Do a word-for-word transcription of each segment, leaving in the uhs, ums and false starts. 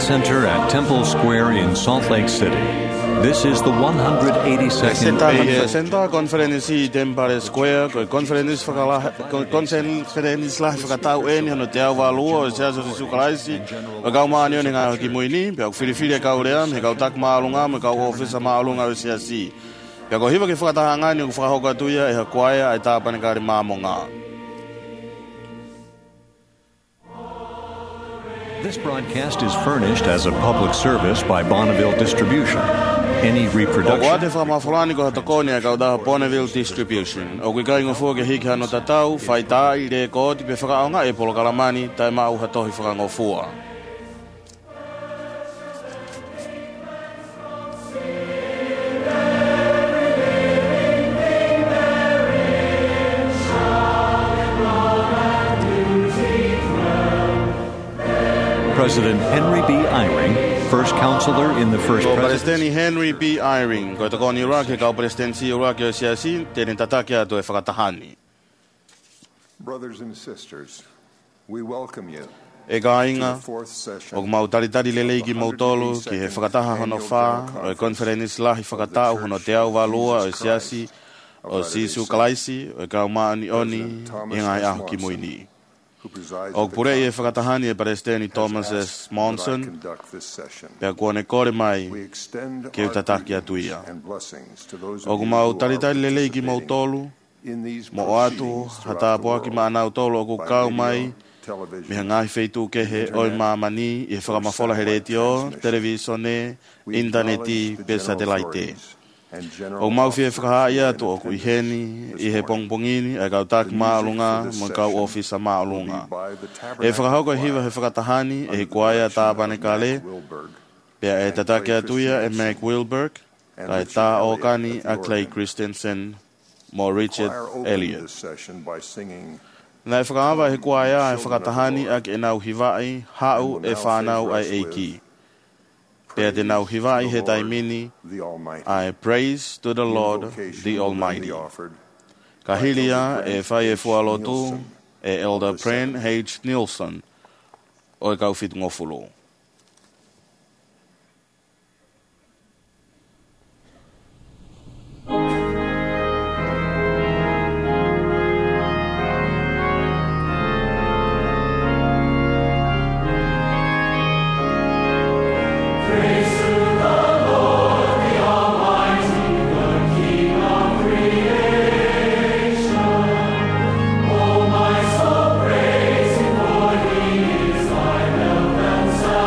Center at Temple Square in Salt Lake City. This is the one hundred eighty-second Senta conference Temple Square, conference fakala conference lah fakatau eni no te au valua se aso se sukalaisi ka maani ni nga ki muini pe filifili ka urea me ka tak maalunga me ka ofisa maalunga se asi pe ko hiva ke fakatanga ni ku fakahoka tuia e hakwaya e tapa ni ka ri mamonga. This broadcast is furnished as a public service by Bonneville Distribution. Any reproduction... Wate whamawhorani ko hatakoni a kaudaha Bonneville Distribution. O kui kai ngofua ke hiki hano tatau, whaitaa i re kooti pe whakaonga e polo kalamani, tai mau hatohi whakangofua. President Henry B. Eyring, first counselor in the first presidency. President Henry B. Eyring, ko takoni Iraq ka presidency Iraq o siasi, tenen tatakia to e whakatahani. Brothers and sisters, we welcome you. E gainga, o mautaritari lelei ki mautolo, ki he whakataha hono wha, o e conference lahi whakatau hono te au valua o siasi, o sisu kalaisi, o e kaumaani oni, i ngai ahu ki muini. O pure e whakatahani e Presidenti Thomas S. Monson, pea kone kore mai ke utataki atuia. O kumau taritari lelei ki mautolu, mo atu hata apoa ki maana utolu o kukau mai, miha ngahi feitu kehe oi maamani i whakamafola heretio, televisione, interneti, pe satellite. O mau fie whakaha ia tu o ku iheni, i he pongpongini, e kau tak maalunga, mo kau ofisa maalunga. E whakahauka hiwa he whakatahani, e he kuaia tāpane kale, pia e tatake atuia e Mac Wilberg, ka e tā okani a Clay Christensen, mo Richard Elliott. Na e whakahawa he kuaia e whakatahani a ke nau hiwai, hau e whanau ai eiki. Pea te nau hiwai he taimini, I praise to the Lord, the Almighty. Ka hilia e whai e fualotu e Elder Pren H. Nielsen o e kau fitu ngofulu. Oh, my soul, praise Him, for He is thy help and salvation.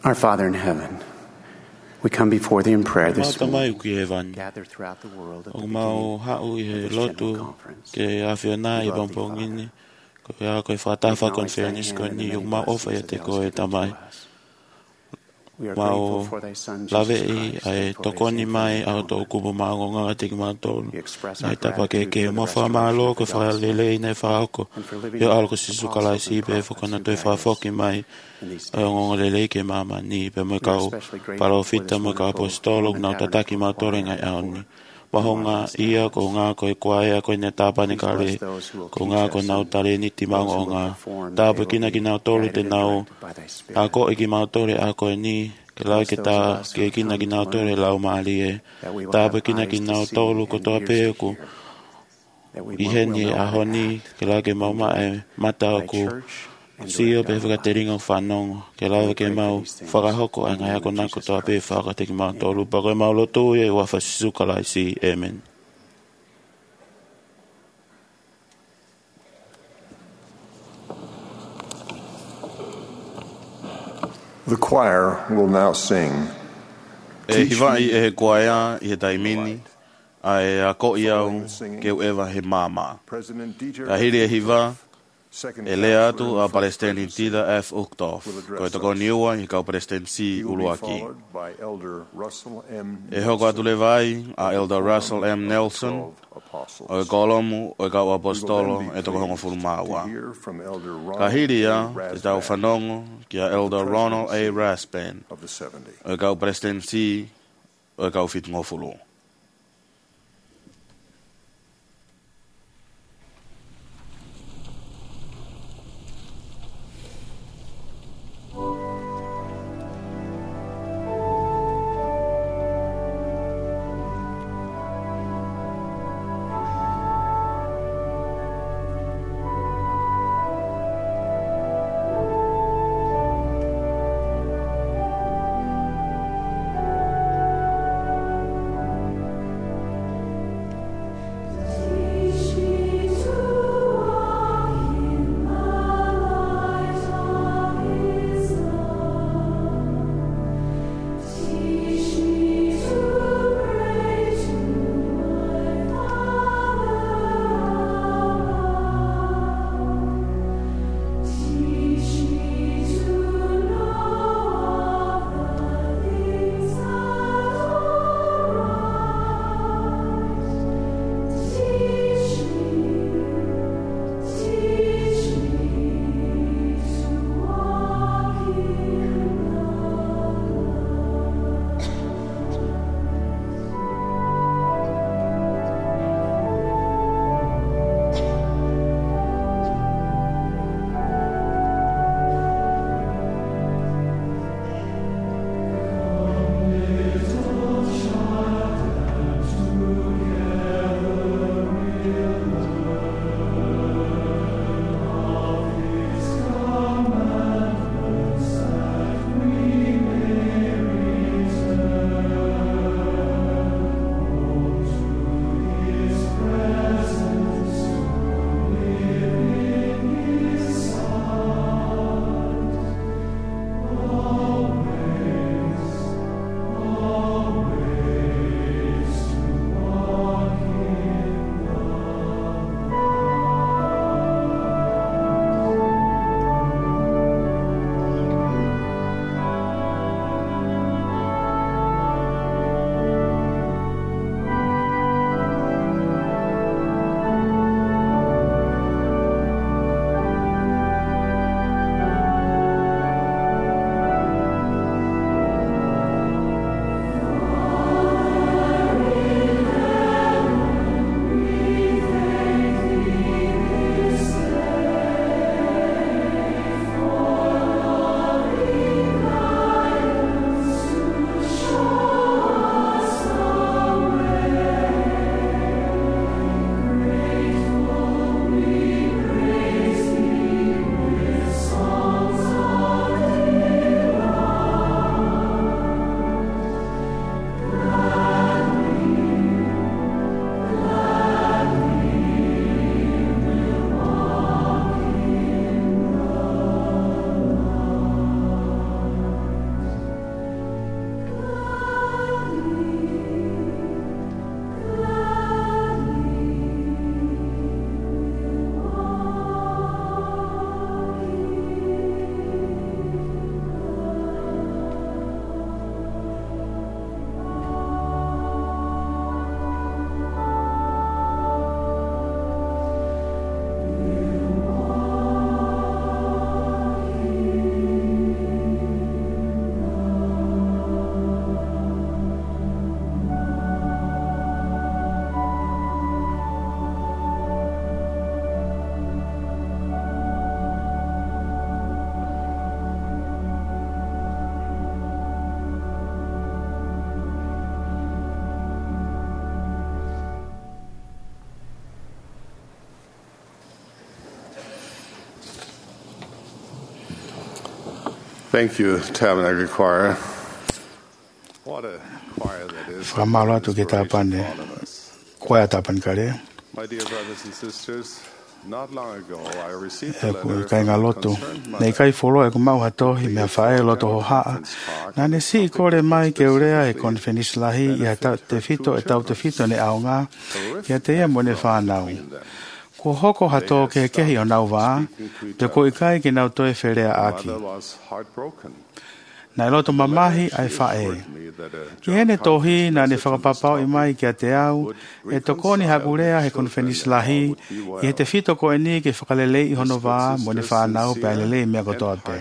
Our Father in heaven, we come before thee in prayer this morning, morning. gathered throughout the world at the O mau beginning hau i he of this general lotu conference. ke awhiona i bompongini ko ia koe whatafa conference ko ni yung mau ofa e te koe tamai. We are Mau grateful for thy Son, lave Jesus i Christ, ai and for his tokoni mai infinite au tō atonement. kupu maongonga te ki mātolu. We express Nei our tapa ke gratitude ke for the mo wha restoration malo of ko the wha gospel lele i nei whaako. and for living Io alko apostles sisu kalai si and pe prophets whakana who tui guide us whafoki mai in these ai ngongo days. lele ke mama ni pe mo We are kau especially grateful paro for fita this mo ka wonderful apostolog Mormon na tataki Tabernacle mātore choir ngai and aoni. for Waho ngā marvelous ia talents. ko ngā koe kuaea koe ne tāpa ni Please kare bless those who will ko teach ngā us ko nau and tare ni ti mango those o who will ngā perform, that tāpa they will kina be ki nau tolu guided te and nau directed by thy a Spirit. ko i ki mātore a koe ni ke lai ke Bless those tā of us who ke have kina come ki to nau tore learn, lau maali e that we will tāpa have kina ki eyes to nau see tolu ko and toa ears to pēku hear, that we i will heni know a how to honi act ke lai ke mau and ma e direct mata o thy ku church and sio direct pe our whakateringa lives. whanongo ke For we lai ke pray for mau these things whakahoko in ai the ngai name ako of nā ko Jesus toa pē Christ. whakate ki mau tolu Amen. pa koe mau lotu e wa whasisu kalai si amen. The choir will now sing. E hiwai e he koaea i he taimini, a e a ko i au ke uewa he māma. President Dieter Ka hiri e hiwa, second e lea atu counselor a in the first Palestine presidency, tida F. Uchtdorf, will address ko e toko us. niua i kau Palestine si He will be uluaki. followed by Elder Russell M. E hoko atu le vai a Elder Russell M. Nelson, twelve apostles. o e kolomu o e kau We will apostolo then be e toko hongo pleased fulmaua. to hear from Elder Ka Ronald hiri A. a te tau Rasband whanongo ki a Elder Ronald A. Rasband, of the seventy. o e kau Palestine si o e kau fit ngofulu. Thank Thank you, Tabernacle Choir. What a choir that is. Whamalo atu ke tāpane, koea tāpane kare. My dear brothers and sisters, not long ago I received E a ku letter kai ngā from a lotu. concerned Nei mother kai wholo e ku mau hatohi mea whae loto ho haa. Nā ne si i kore mai ke urea e kon whenislahi i a tau te whito e tau te whito ne aonga i a te ia mo ne whanau. Ko hoko hato ke kehi o nau wā, te ko i kai ki nau toe wherea aki. mother was heartbroken. Nai loto mamahi ai whae. Ki hene tohi nā ne whakapapau i mai ki a te au, e tokoni hakurea he kon whenislahi, i he te whito ko e ni ke whakalelei i hono wā mo ne whanau pe alelei mea kotoa pe.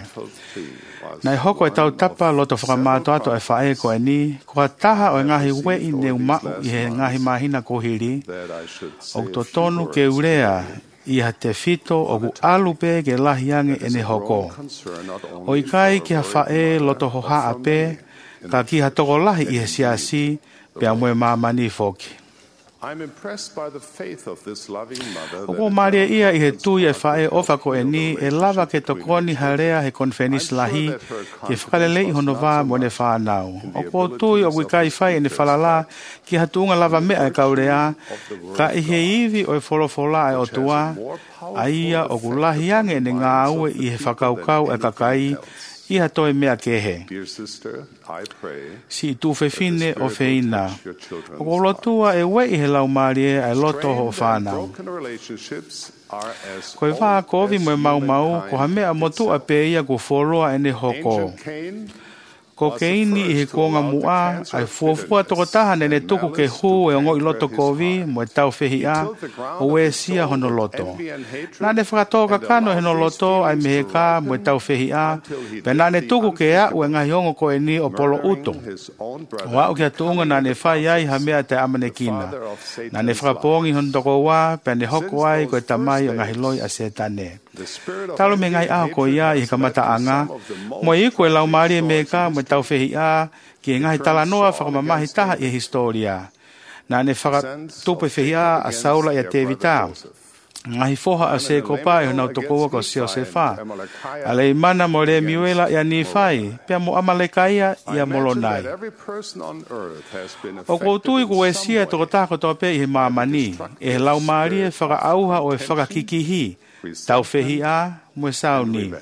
Nai hoko e tau tapa loto whakamāto ato e whae ko e ni, ko a taha o e ngahi ue i neu mau i he ngahi mahina kohiri, o to tonu ke urea i ha te whito o ku alu pe ke lahiange e ne hoko. O i kai ki ha whae loto ho haa pe, ka ki ha toko lahi i he siasi, pe a mue mamani foki. I'm impressed by the faith of this loving mother. O ko maria ia i he tui e whae ofa ko e ni, e lava ke tokoni harea he konfenis lahi, ke whakalelei i hono wā mo ne whanau. O ko tui o kui kai whai e ne whalala, ki ha tuunga lava mea e kaurea, ka i he iwi o e wholofola e o tua, a ia o ku lahiange ne ngā ue i he whakaukau e kakai, i ha toi mea kehe. Dear sister, I pray Si tu fefine o feina. O ko lotua e we i he lau marie ai loto ho whanau. broken relationships are as Koe wha kovi mo e mau mau, ko ha mea motu a pe ia ko whoroa e ne hoko. Angel Cain Ko ke ini i he konga mua, ai fuafua toko taha ne ne tuku ke hu e ongo i loto kovi, mo e tau whihi a, o e sia hono loto. Nā ne whakatoka kano he no loto, ai mehe ka, mo e tau whihi a, pe nā ne tuku ke a, ue ngahi ongo ko e ni o polo uto. his own brother, Wa o kia tuunga nā ne whai ai ha mea te amane kina. Nā ne whakapongi hon toko wā, pe ne hoko ai ko e tamai o ngahi loi a setane. the spirit of Talo me ngai aho ko ia i kamata anga, mo i koe lau maari e meka mo tau whehi a, ki e ngai tala noa whakamamahi taha i historia. Nā ne whakatupe whehi a a saula i a te vita. Ngahi foha a se kopa e honau toko ko sio se wha. A lei mana mo re miuela i a ni whai, pia mo amalekaia i a molonai. every person on earth has been O ko affected tui in ko e some sia way. toko tako toa pe i he mamani, e he lau maari e whaka auha o e whaka kikihi, tau whehi a mo e sauni.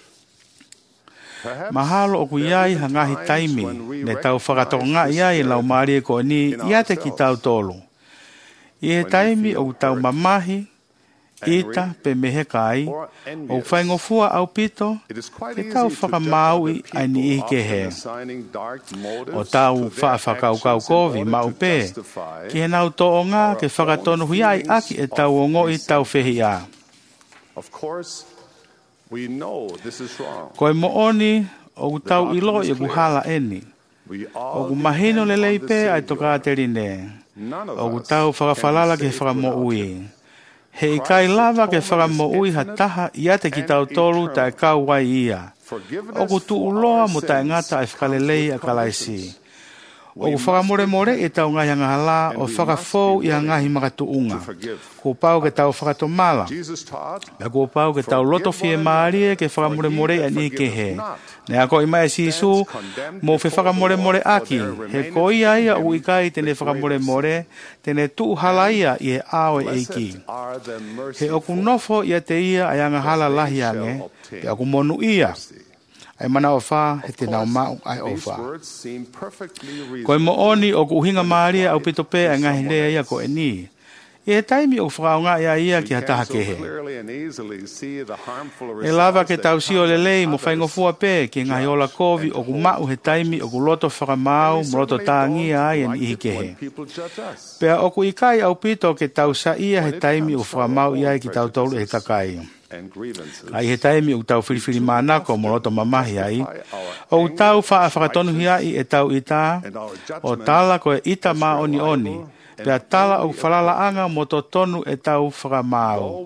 Perhaps Mahalo o ku iai ha ngahi taimi, ne tau whakatoko ngā iai lau maari e ko ni ia te ki tau tolu. I he taimi o tau mamahi, ita pe mehe kai, o whaingofua au pito, it is quite ke easy tau to whakamaui judge ai other ni i people, ke often he. assigning dark motives O tau to their whaafakaukau actions in kovi order mau to pe, justify ki he nau to o ngā ke whakatonu hui ai aki e tau o ngo i tau whehi a. Of course, we know this is wrong. Ko e mooni o ku tau ilo i ku hala eni. We O all ku mahino depend lelei on the pe ai Savior. toka terine. None of O ku us tau can whakawhalala be ke saved whakamo without ui. him. He i kai lava ke whakamo ui ha taha i ate ki tau tolu tai kau wai ia. O ku tu uloa mo tai ngata ai whakalelei a kalaisi. O ku whakamore more e tau ngai hanga hala o whakafou i a ngahi makatu unga. Ko pau ke tau whakatomala. Jesus taught, Me ko pau ke tau loto fie maari e ke whakamore more e ni ke he. Ne ako i mai si isu, mo fe whakamore more aki. He ko ia ia u ikai tene whakamore more, tene tu hala ia i he ao e eiki. are the He oku merciful. nofo ia te ia ai anga hala lahi ange, pe aku monu ia. Ai mana o wha, he te nau mau ai o These wha. words seem perfectly Ko e mo reasonable. oni o ku uhinga maari au pito pe ai ngahi lea ia ko e ni. I he taimi o whakaunga ia ia ki We hataha can so kehe. clearly and easily see the harmful E lava ke results tau that si o come lelei mo from whaingofua pe ki ngahi ola kovi o ku mau he taimi o ku loto whakamau mo loto tāngi ai en ihi kehe. people judge us. Pea o ku ikai au pito ke tau sa ia he taimi o whakamau ia ki tau tolu he takai. And grievances. Ai he taimi o tau whiriwhiri mānako mo loto mamahi ai. O tau wha a whakatonu hi ai e tau ita, And our o judgment tala ko e ita mā oni oni, Pea tala o whalalaanga mo to tonu e tau whakamau.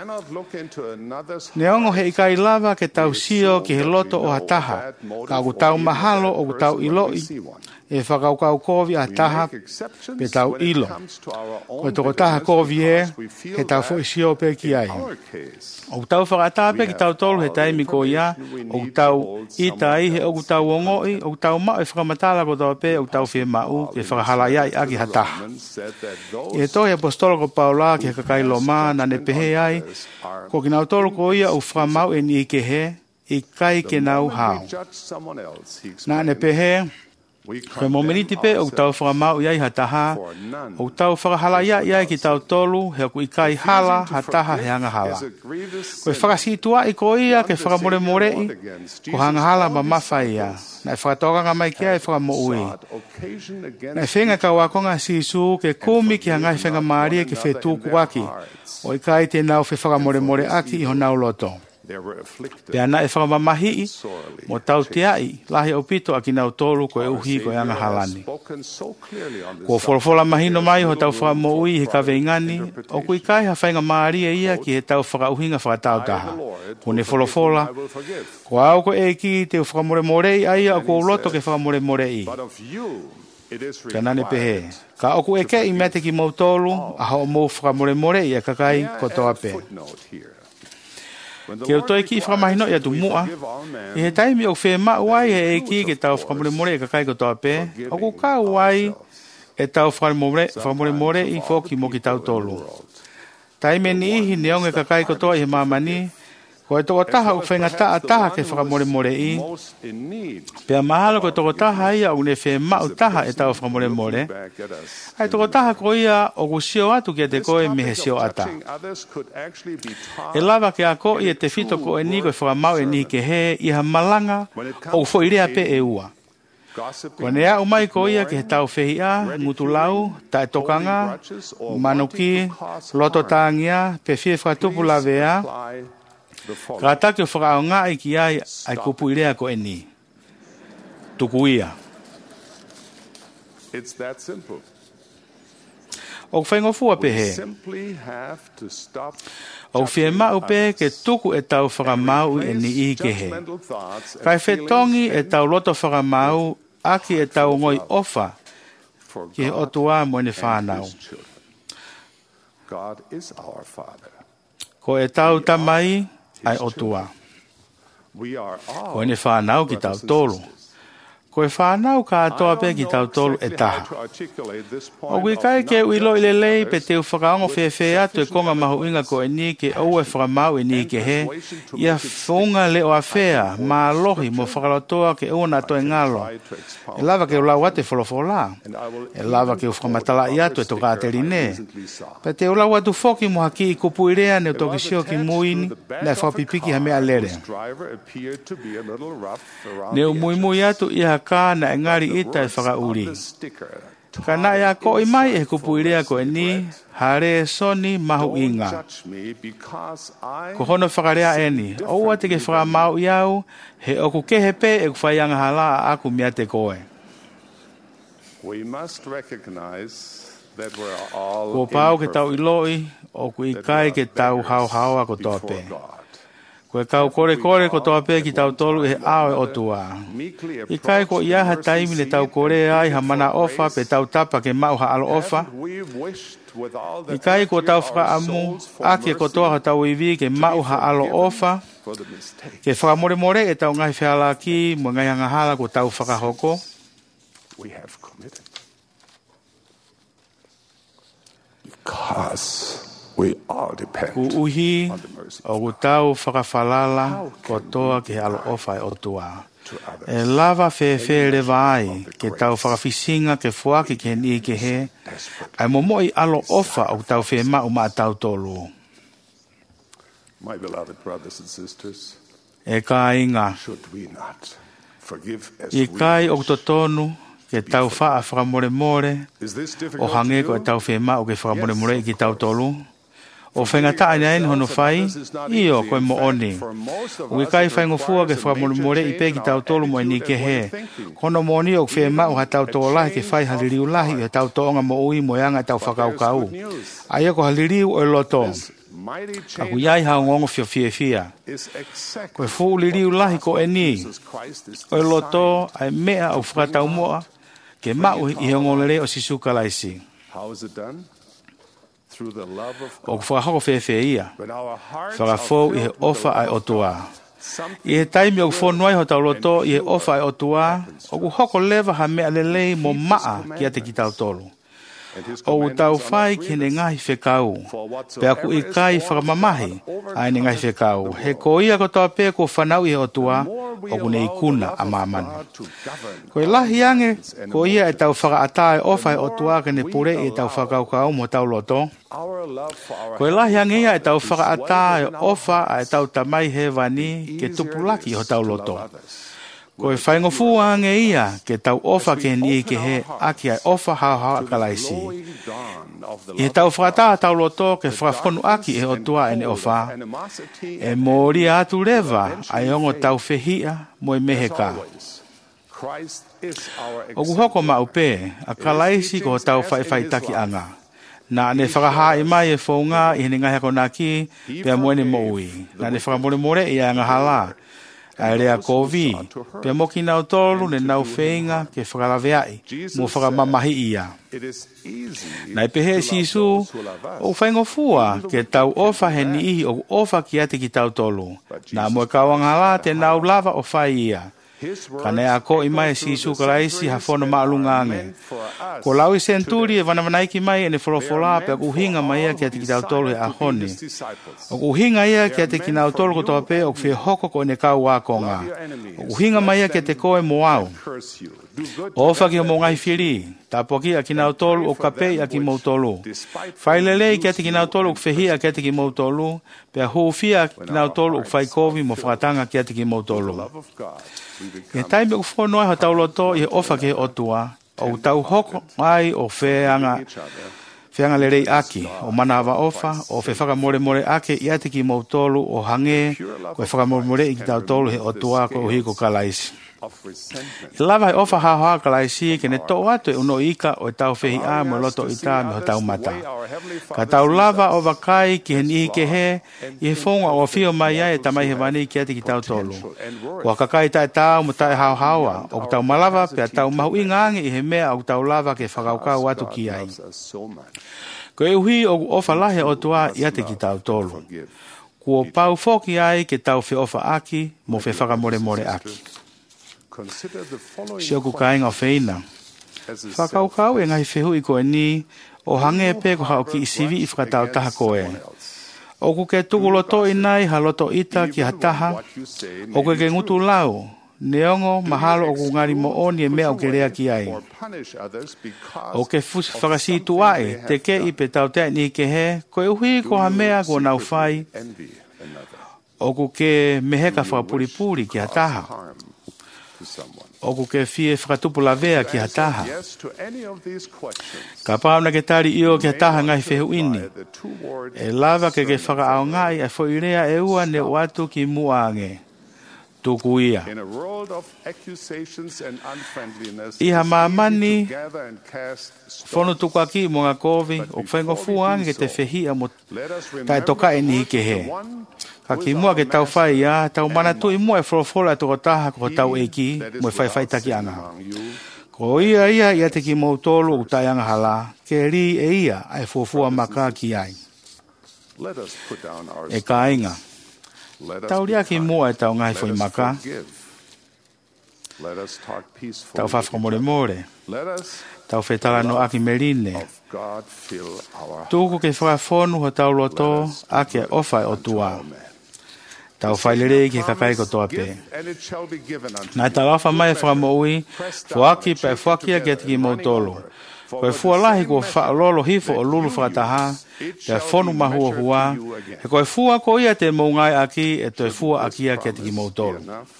Neongo he ikai lava ke tau sio ki he loto o hataha, ka o tau mahalo o tau iloi, e whakaukau kovi a taha pe tau ilo. Ko toko taha kovi e, he tau fo isio pe ki ai. O tau whakatape ki tau tolu he taimi ko ia, o tau ita ai he o tau ongoi, o tau mao e whakamatala ko tau pe, o tau whie mau, ke whakahala iai aki hataha. E tohi apostolo ko Paula ki he kakai loma, na ne pehe ai, ko ki nau tolu ko ia o whakamau e ni ke he, i kai ke nau hao. Na ne pehe, koe momeniti pe, o tau whakamau iai hataha, o tau whakahala iai iai ki tau tolu, he ku ikai hala, hataha he hanga hala. Koe whakasitua i ko ia ke whakamore morei, ko hanga hala ma mawhai ia. Na e whakatoka mai kia e whakamo ui. Na e whenga ka wakonga sisu ke kumi ki hangai whenga maaria ki whetu kuaki, o ikai te nau whe whakamore more aki i honau loto. Pea na e whakamamahi mo tau te ai, lahi o pito a ki nau tolu ko e uhi ko e anga halani. Ko wholofola mahino mai ho tau whakamo ui he kawe ingani, o kui kai ha whainga maaria ia ki he tau whakauhinga whakatau taha. Ko ne wholofola, ko au ko e ki te whakamore morei aia o ko uloto ke whakamore morei. Pea nane pehe, ka oku e ke i mete ki mau tolu, a ho mo whakamore morei e kakai ko toa pe. Ke o toi ki whakamahino ia tu mua, i he taimi o whee maa uai he e ki ke tau whakamore more e kakai ko toa pe, o ku ka uai e tau whakamore more i whoki mo ki tau tolu. Taime ni ihi neong e kakai ko toa i he mamani, ko e toko taha u whenga taa taha ke whakamore more i, pea mahalo ko e toko taha ia u ne whee maa taha e tau whakamore more, ai toko taha ko ia o ku sio atu ki a te koe me he sio ata. E lava ke a ko i e te fito ko e ni ko e whakamau e ni ke he i ha malanga o fo irea pe e ua. Ko nea umai ko ia ke he tau whehi a, ngutu lau, tae tokanga, manuki, loto tangia, pe fie whakatupu lawe a, ka take o whakao ngā i ki ai ai kupu irea ko e ni. Tuku ia. It's that simple. O whaingofua pehe. O whie mau pe ke tuku e tau whakamau e ni i ke he. Kai whetongi e tau loto whakamau aki e tau ngoi ofa ki he otua mo ne whanau. God is our Father. Ko e tau tamai ai otua. We are all Ko e ne whanau ki tau tolu. Ko e whanau ka atoa pe ki tau tolu e taha. O kui kai ke uilo i lelei pe te whakaongo whewhe atu e konga mahu inga ko e ni ke au e whakamau e ni ke he, ia whunga le o a whea, ma alohi mo whakalotoa ke una to e ngalo. E lava ke ulau ate wholofola. E lava ke whakamatala i atu e toka ateri ne. Pe te ulau atu whoki mo haki i kupu irea ne o toki sio ki muini, ne whapipiki ha mea lere. Ne u mui mui atu i ha ka na engari ita e whakauri. Ka na ea ko i mai e kupu irea ko e ni, hare soni mahu inga. Ko hono whakarea e ni, oua te ke whakamau i au, he oku kehe pe e ku whaianga hala a aku mia te koe. Ko pau ke tau iloi, o ku i kai ke tau hau haua ko toa pe. Ko e kau kore kore ko toa pe ki tau tolu e ao e otua. I kai ko ia ha taimi le tau kore ai ha mana ofa pe tau tapa ke mau ha alo ofa. I kai ko tau whaka amu, aki e ko toa ha tau iwi ke mau ha alo ofa. Ke whakamore more e tau ngai whiala ki mo ngai hanga hala ko tau whakahoko. Because we all depend Ku uhi o ku tau whakawhalala ko toa ke alo ofa e otua. E lava whewhe le vai ke tau whakawhisinga ke fuaki ke ni ke he, ai momo i alo ofa o tau whe mau ma tau tolu. My beloved brothers and sisters, E ka inga, should we not forgive as i we kai o wish? totonu ke tau wha a whakamore more, Is this o difficult hange to ko e do? tau whe mau ke whakamore more i ki tau tolu. O whaingata aina eni hono whai, io koe mo oni. Ui kai whaingofua ke whamoremore i pe ki tau tolu mo ni ke he. Kono mo ni o whea mau ha tau tō lahi ke whai haliriu lahi e tau tōnga mo ui mo yanga tau whakau kau. Ai ko haliriu o loto. Aku iai hao ngongo fio fia fia. Koe fu liriu lahi ko e ni. O loto ai mea au whakatau moa ke mau i hongolere o sisu kalaisi. O whakahoko whea whea ia. Whakafou i he ofa ai otua. I he taimi o whonuai ho tau loto i he ofa ai otua, o ku hoko lewa ha mea lelei mo maa ki ate ki tau tolu. O tau whai ki ne ngahi whekau. Pea ku i kai whakamamahi ai ne ngahi whekau. He ko ia ko toa pē ko whanau i he otua, o ku ne ikuna a mamani. Ko i lahi ange, ko ia e tau whakaata e ofa e otua ke ne pure i tau whakaukau mo tau loto. Ko i lahi ange ia e tau whakaata e ofa e tau tamai he wani ke tupulaki ho tau loto. Ko e whaingofu ange ia ke tau ofa ke ni ke he aki ai ofa hao hao kalaisi. I he tau whakata tau loto ke whakafonu aki e otua ene ofa. E mōri atu rewa ai ongo tau whehia mo e meheka. O kuhoko maupe a kalaisi ko tau whaiwhaitaki anga. Na ne whakaha i mai e whaunga i hene ngai hako naki pia moene moui. Na ne whakamore more i anga hala. Ai rea kovi, pia moki nau tolu ne nau whenga ke whakalaweai, mo whakamamahi ia. Nai pehe sisu, o whaingofua ke tau ofa he ni ihi o ofa ki ate ki tau tolu, na moe kawangala te nau lava o whai ia. Ka ne a ko i mai sisu kalaisi ha whono maalungange. Ko lau i senturi e wanamanaiki mai e ne wholofola pe a kuhinga mai ia ki ate ki tau tolu e ahone. O kuhinga ia ki ate ki nau tolu ko toa pe o kwhi hoko ko ne kau wakonga. O kuhinga mai ia ki ate koe moau. Ofa ki o mo ngai whiri, tapoki a ki nau tolu o kapei a ki mou tolu. Whailelei ki ate ki nau tolu o kwhi a ki ate ki mou tolu, pe a huufia ki nau tolu o kwhai kovi mo whakatanga ki ate ki mou tolu. E taime u whonoa ha tau loto i he ofa ke otua, o tau hoko mai o wheanga, wheanga lerei aki, o manawa ofa, o whe whakamore more ake i ate ki mou tolu o hange, ko e whakamore more i ki tau tolu he otua ko o hiko kalaisi. I lava he ofa haoha kalaisi ke ne tō atu e uno ika o e tau whehi a mo loto i tā me ho tau mata. Ka tau lava o wakai ki he nihi ke he, i he whonga o whio mai ai e tamai he wani ki ate ki tau tolu. Kua kakai tae tau mo tae hao haoa, o ku tau malava pe a tau mahu i ngange i he mea o ku tau lava ke whakaukau atu ki ai. Ko e uhi o ofa lahe o tua i ate ki tau tolu. Kua pau foki ai ke tau whi ofa aki mo whi whakamore more aki. Sio ku kainga o whina. Whakaukau e ngahi whehu i koe ni, o hange e pe ko hao ki i sivi i whakatau taha koe. O ku ke tuku loto i nai ha loto ita ki ha taha, o ku ke ngutu lau, neongo mahalo o ku ngari mo oni e mea o ke rea ki ai. O ke whakasitu ae, te ke i pe tau te ni ke he, koe uhi ko ha mea ko nau whai, o ku ke meheka whakapuripuri ki ha taha. O ku ke fie whakatupu la vea ki ha taha. Ka pāuna ke tari io ki ha taha ngai whehu ini. E lava ke ke whakaao ngai e whoirea e ua ne watu ki muange. Tuku ia. Iha mamani whono tuku aki mo ngā kovi o whaingo fuange ke te whehia mo tai toka e nihi ke he. Ka ki mua ke tau whai ia, tau mana tu i mua e wholofola e toko taha ko tau eki, mo e whai whai taki anga. Ko ia ia ia te ki mou tolu o tai anga hala, ke ri e ia ai fofua maka ki ai. E ka inga. Tau ria ki mua e tau ngai fwoi maka. Tau whafka more more. Tau whetala no aki merine. Tuku ke whakafonu ho tau loto, ake ofa o tua. Tau whailere ki kakai ko toa pe. Nai ta lafa mai e whakamoui, fuaki pa e fuakia ki ati ki mou tolu. Koe fua lahi ko whaalolo hifo o lulu whakataha, te whonu mahua hua, e koe fua ko ia te mou ngai aki e te fua akia ki ati ki mou tolu.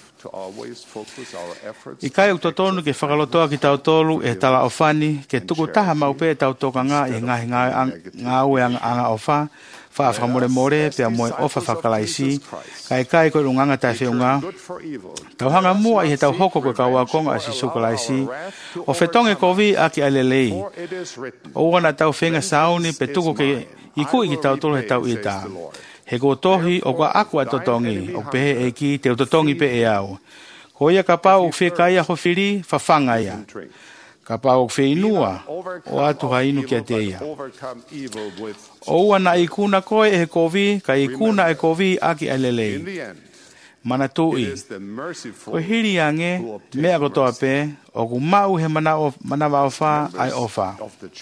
I kai u totonu ke whakalotoa ki tau tolu e tala o whani, ke tuku taha maupe e tau toka ngā i ngahi ngā ue anga o wha, fa fa more more pe mo ofa fa kalaisi kai kai ko lunganga ta feunga tau hanga mua i tau hoko ko ka wa konga si su kalaisi o fetonge ko vi aki alelei o wana tau fenga sauni pe tuko ke iku i tau tolo he tau ita he ko tohi o kwa akwa totongi o pe e ki te totongi pe e au ko ia ka pau fe kai ho firi fa fanga ia ka pau fe inua o atu hainu ki ateia o wana ikuna koe e kovi ka ikuna e kovi aki alelei mana tui ko hiri ange mea ko toa pe o ku mau he mana o mana wa ofa ai ofa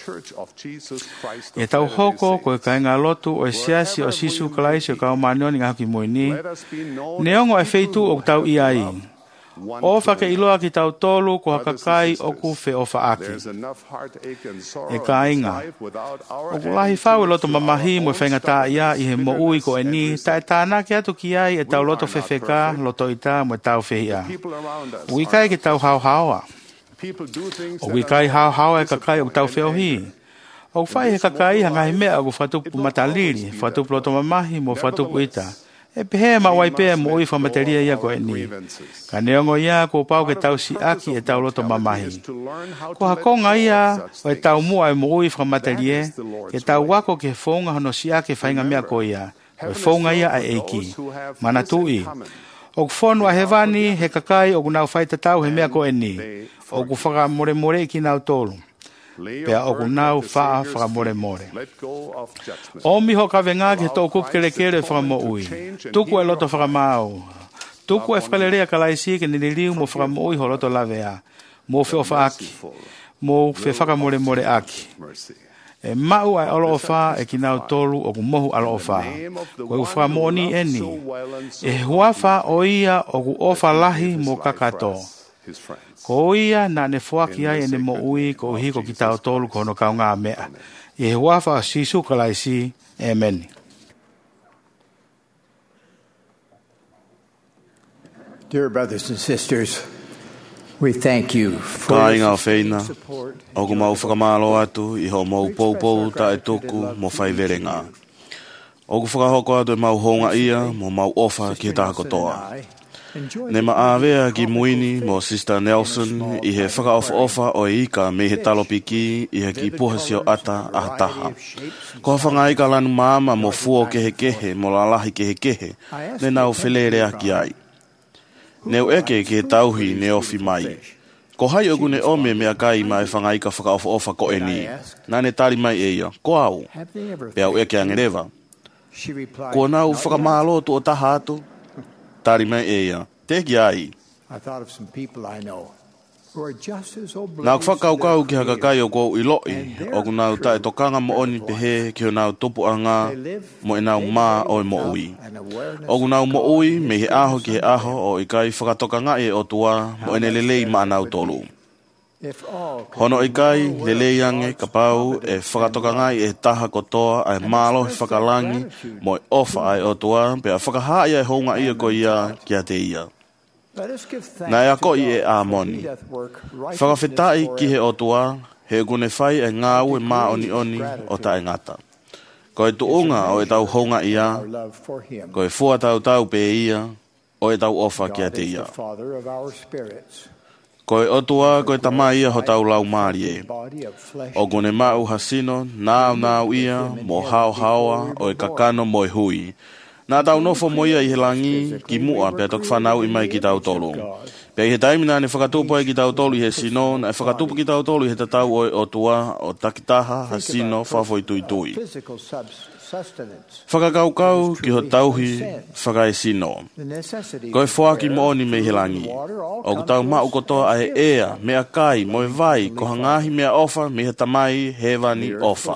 e tau hoko ko ka nga lotu o siasi o sisu kalaisi o ka o manoni nga ki moini neongo e feitu o tau iai ofa ke iloa ki tau tolu ko hakakai o ku fe ofa aki e ka inga o ku lahi whau loto mamahi mo whenga tā ia i he mo ui ko e ni ta e tāna ki atu ki ai e tau loto whewheka loto i tā mo e tau whehia ui kai ki tau hau haua o ui kai hau haua e kakai o tau wheohi o whai he kakai hanga he mea o ku whatupu mataliri whatupu loto mamahi mo whatupu ita e pehe ma wai pe mo i famateria ia ko ni ka neongo ia ko pau ke tau si aki e tau loto mamahi ko hakonga ia o e tau mua e mo i famateria ke tau wako ke fonga hono si aki whainga mea ko ia o e fonga ia a eiki mana tui o kufonu a hevani he kakai o kunau whaita tau he mea ko ni o kufaka more more ki nau tolu pea o kunau faa whaka more more. O miho ka venga ki tō kup kere kere whaka mo ui. Tuku e loto whaka mau. Tuku e whakalerea ka laisi ke nini riu mo whaka mo ui ho loto lavea. Mo whi ofa aki. Mo whi whaka more more aki. E mau ai alo ofa e ki nau tolu o ku mohu alo ofa. Koe u whaka mo ni eni. E huafa o ia o ku ofa lahi mo kakato. Ko ia na ne fuaki ai ene mo ui ko hiko ki tau tolu kono kau ngā mea. E huafa sisu kalaisi. Amen. Dear brothers and sisters, we thank you for Ka inga o wheina, o ku mau whakamalo atu i ho mau poupou ta e tuku mo whaiverenga. O ku whakahoko atu e mau honga ia mo mau ofa ki he taha kotoa. Ne maawea ki muini mo Sister Nelson i he whakaofa-ofa o e ika me he talopiki i he ki puhasio ata a taha. Ko hawhanga ika lanu maama mo fuo kehe kehe mo lalahi kehe kehe ne nau whelerea ki ai. Neu eke ki he tauhi ne ofi mai. Ko hai oku ne ome mea kai mai whanga ika whakaofa-ofa ko e ni. Nā ne tari mai e ia, ko au. Pea au eke angerewa. Ko nau whakamalo tu o taha atu. Tari mai e ia, te ki ai. Nā whakaukau ki hakakai o kou i loi, o ku nau tae tokanga mo oni pehe ki o nau topu anga mo e nau mā o e mo ui. O ku nau mo ui me he aho ki he aho o i kai whakatokanga e o tua mo e ne lelei ma nau tolu. Hono i kai lelei ange ka pau e whakatokanga i e taha kotoa ai malo he whakalangi mo e ofa ai o tua pe a whakaha ia e honga ia ko ia ki a te ia. Nā ea ko i e a moni. Whakawhetai ki he o tua he gune whai e ngā ue mā oni oni o ta e ngata. Ko e tuunga o e tau honga ia, ko e fua tau tau pe ia, o e tau ofa ki a te ia. Ko e otua, ko e tamai ia ho tau lau maari e. O gune mau hasino, nāu nāu ia, mo hao haoa, o e kakano mo e hui. Nā tau nofo mo ia i he langi, ki mua, pia tok whanau i mai ki tau tolu. Pia i he taimina ne whakatupu e ki tau tolu i he sino, na e whakatupu ki tau tolu i he tatau o e otua, o takitaha, hasino, whafoi tui tui. Whakakaukau ki ho tauhi whakae sino. Ko e whaaki mo ni me helangi. O ku tau mau kotoa a he ea, mea kai, mo e vai, ko hangahi mea ofa, me he tamai, hewani ofa.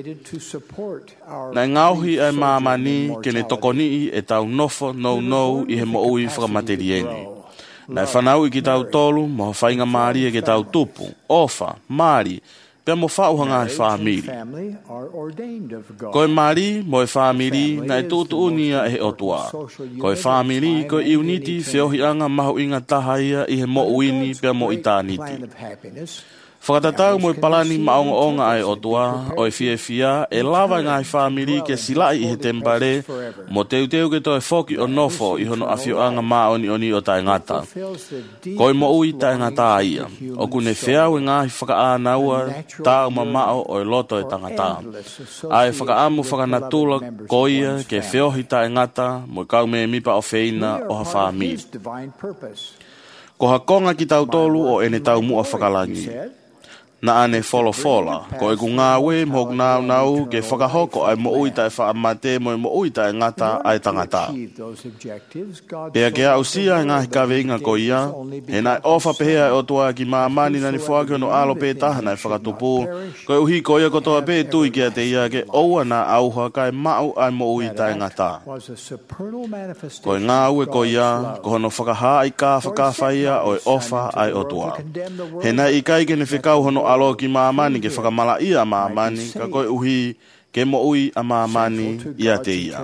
Na ngauhi ai maamani ke ne tokoni e tau nofo nou nou i he mo ui whakamaterieni. Na e whanau i ki tau tolu, mo whainga maari e ki tau tupu, ofa, maari, pia mo whauhanga e whaamiri. Ko e mari mo e whaamiri na e tūtu unia e he otua. Ko e whaamiri ko e iuniti whiohi anga mahu inga tahaia i he mo uini pia mo i tāniti. Whakatatau mo i palani maonga onga ai o tua, o i fia fia, e lava ngai whamiri ke silai i he tempare, mo teu teu ke toi foki o nofo i hono awhioanga maa oni oni o tai ngata. Koi mo ui tai ngata ia, o kune whiau e ngai whakaanaua, tau ma mao o i loto e tangata. Ai whakaamu whakanatula koia ke whiohi tai ngata, mo i kau me mipa o whiina o ha whamiri. Ko ha konga ki tau tolu o ene tau mua whakalangi. Na ane folo fola, ko e ku ngāwe mhok nau nau ke whakahoko ai mo uita e whaamate mo e mo uita e ngata ai tangata. Pea ke au sia e ngahi kawe inga ko ia, he nai ofa pehea e o tua ki maamani nani whaake no alo pe tahana e whakatupu, ko e uhi ko ia ko toa pe tui ki a te ia ke oua na auha kai mau ai mo uita e ngata. Ko e ngāwe ko ia, ko hono whakaha i ka whakawhaia o e ofa ai o tua. He nai i kai ke ne whikau hono alo ki maamani ke whakamala ia maamani, ka koe uhi ke mo ui a maamani ia te ia.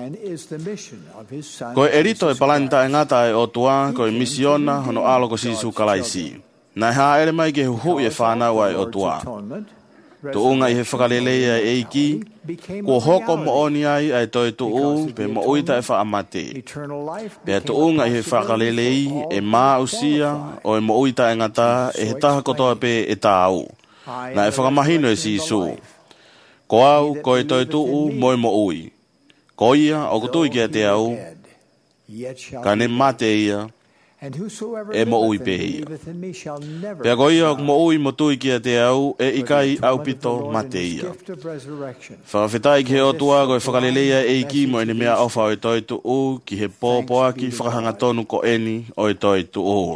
Koe erito e palanta e ngata e o tua, koe misiona hono alo ko sisu kalaisi. Nai haa ere mai ke huhu e whanau ai o tua. Tu unga i he whakaleleia e eiki, ko hoko mo oni ai ai toi tu u, pe mo uita e whaamate. Pea tu unga i he whakalelei e maa usia, o e mo uita e ngata e he taha kotoa pe e tāu. Na e whakamahino e si su. Ko au, ko e toi tu u, mo e mo ui. Ko ia, o kutui ki a te au, ka ne mate ia, e mo ui pe ia. Pea ko ia mo ui mo tui ki a te au, e ikai au pito mate ia. Whakawhetai ki he o tua ko e whakaleleia e iki mo ene mea ofa o e toi tu u, ki he pōpoa ki whakahanga tonu ko eni o e toi tu u.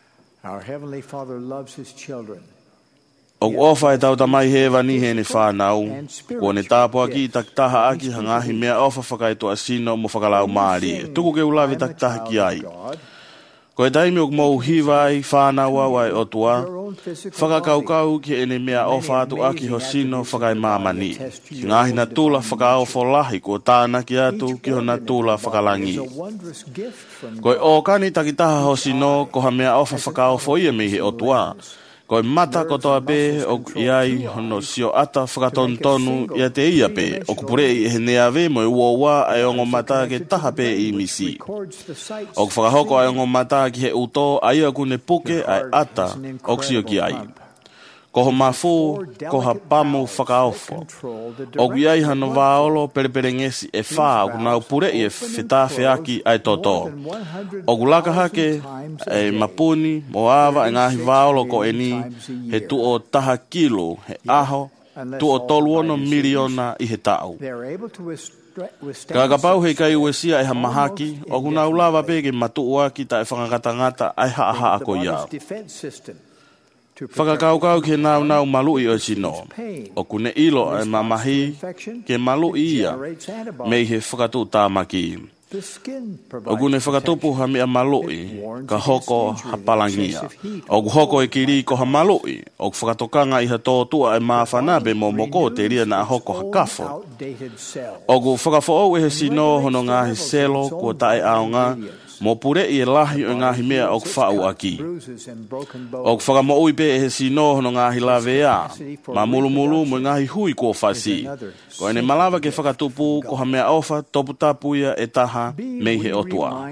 O ofa e tau tamai he wani he ne whanau, ko ne tāpua ki taktaha aki hangahi mea ofa whakaitu asino mo whakalau maari. Tuku ke ulawi taktaha ki ai. Ko e taimi o mou hiwai whānaua wai o tua, whakakaukau ki ene mea ofa atu aki ho sino whakai mamani. Ki ngahi na tūla whakaofo lahi ko tāna ki atu ki hona tūla whakalangi. Ko e o kani takitaha ho sino ko ha mea ofa whakaofo ia mihi o tua. Ko e mata ko toa pe o iai hono sio ata whakatontonu ia te ia pe, o kupure i he neawe mo e uoua ai ongo mata ke taha pe i misi. O whakahoko ai ongo mata ki he uto ai a kune puke ai ata o ksio ki ai. Ko ho mafu, ko ha pamu whakaofo. O iai hano waolo perepere ngesi e wha o kunau pure i e whetawhi aki ai toto. O kulaka hake e mapuni mo awa e ngahi waolo ko eni he tu o taha kilo he aho tu o toluono miliona i he tau. Ka kapau hei kai uesia e ha mahaki o kunau lava peke matu uaki ta e whakakatangata ai haa haa ko iau. Whakakaukau ke nau nau malui o sino. O kune ilo e mamahi ke malui ia mei he whakatu tāmaki. O kune whakatupu ha mea malui ka hoko ha palangia. O ku hoko e kiri ko ha malui. O ku whakatokanga i ha tōtua e mawhanabe mo moko te ria na hoko ha kafo. O ku whakafo e he sino hono ngā he selo ko tae aonga mo pure i e lahi o ngahi mea o kwhau aki. O whakamo ui pe e he sino hono ngahi lawe a, ma mulu mulu mo ngahi hui ko whasi. Ko ene malawa ke whakatupu ko ha mea ofa topu tapuia e taha mei he otua.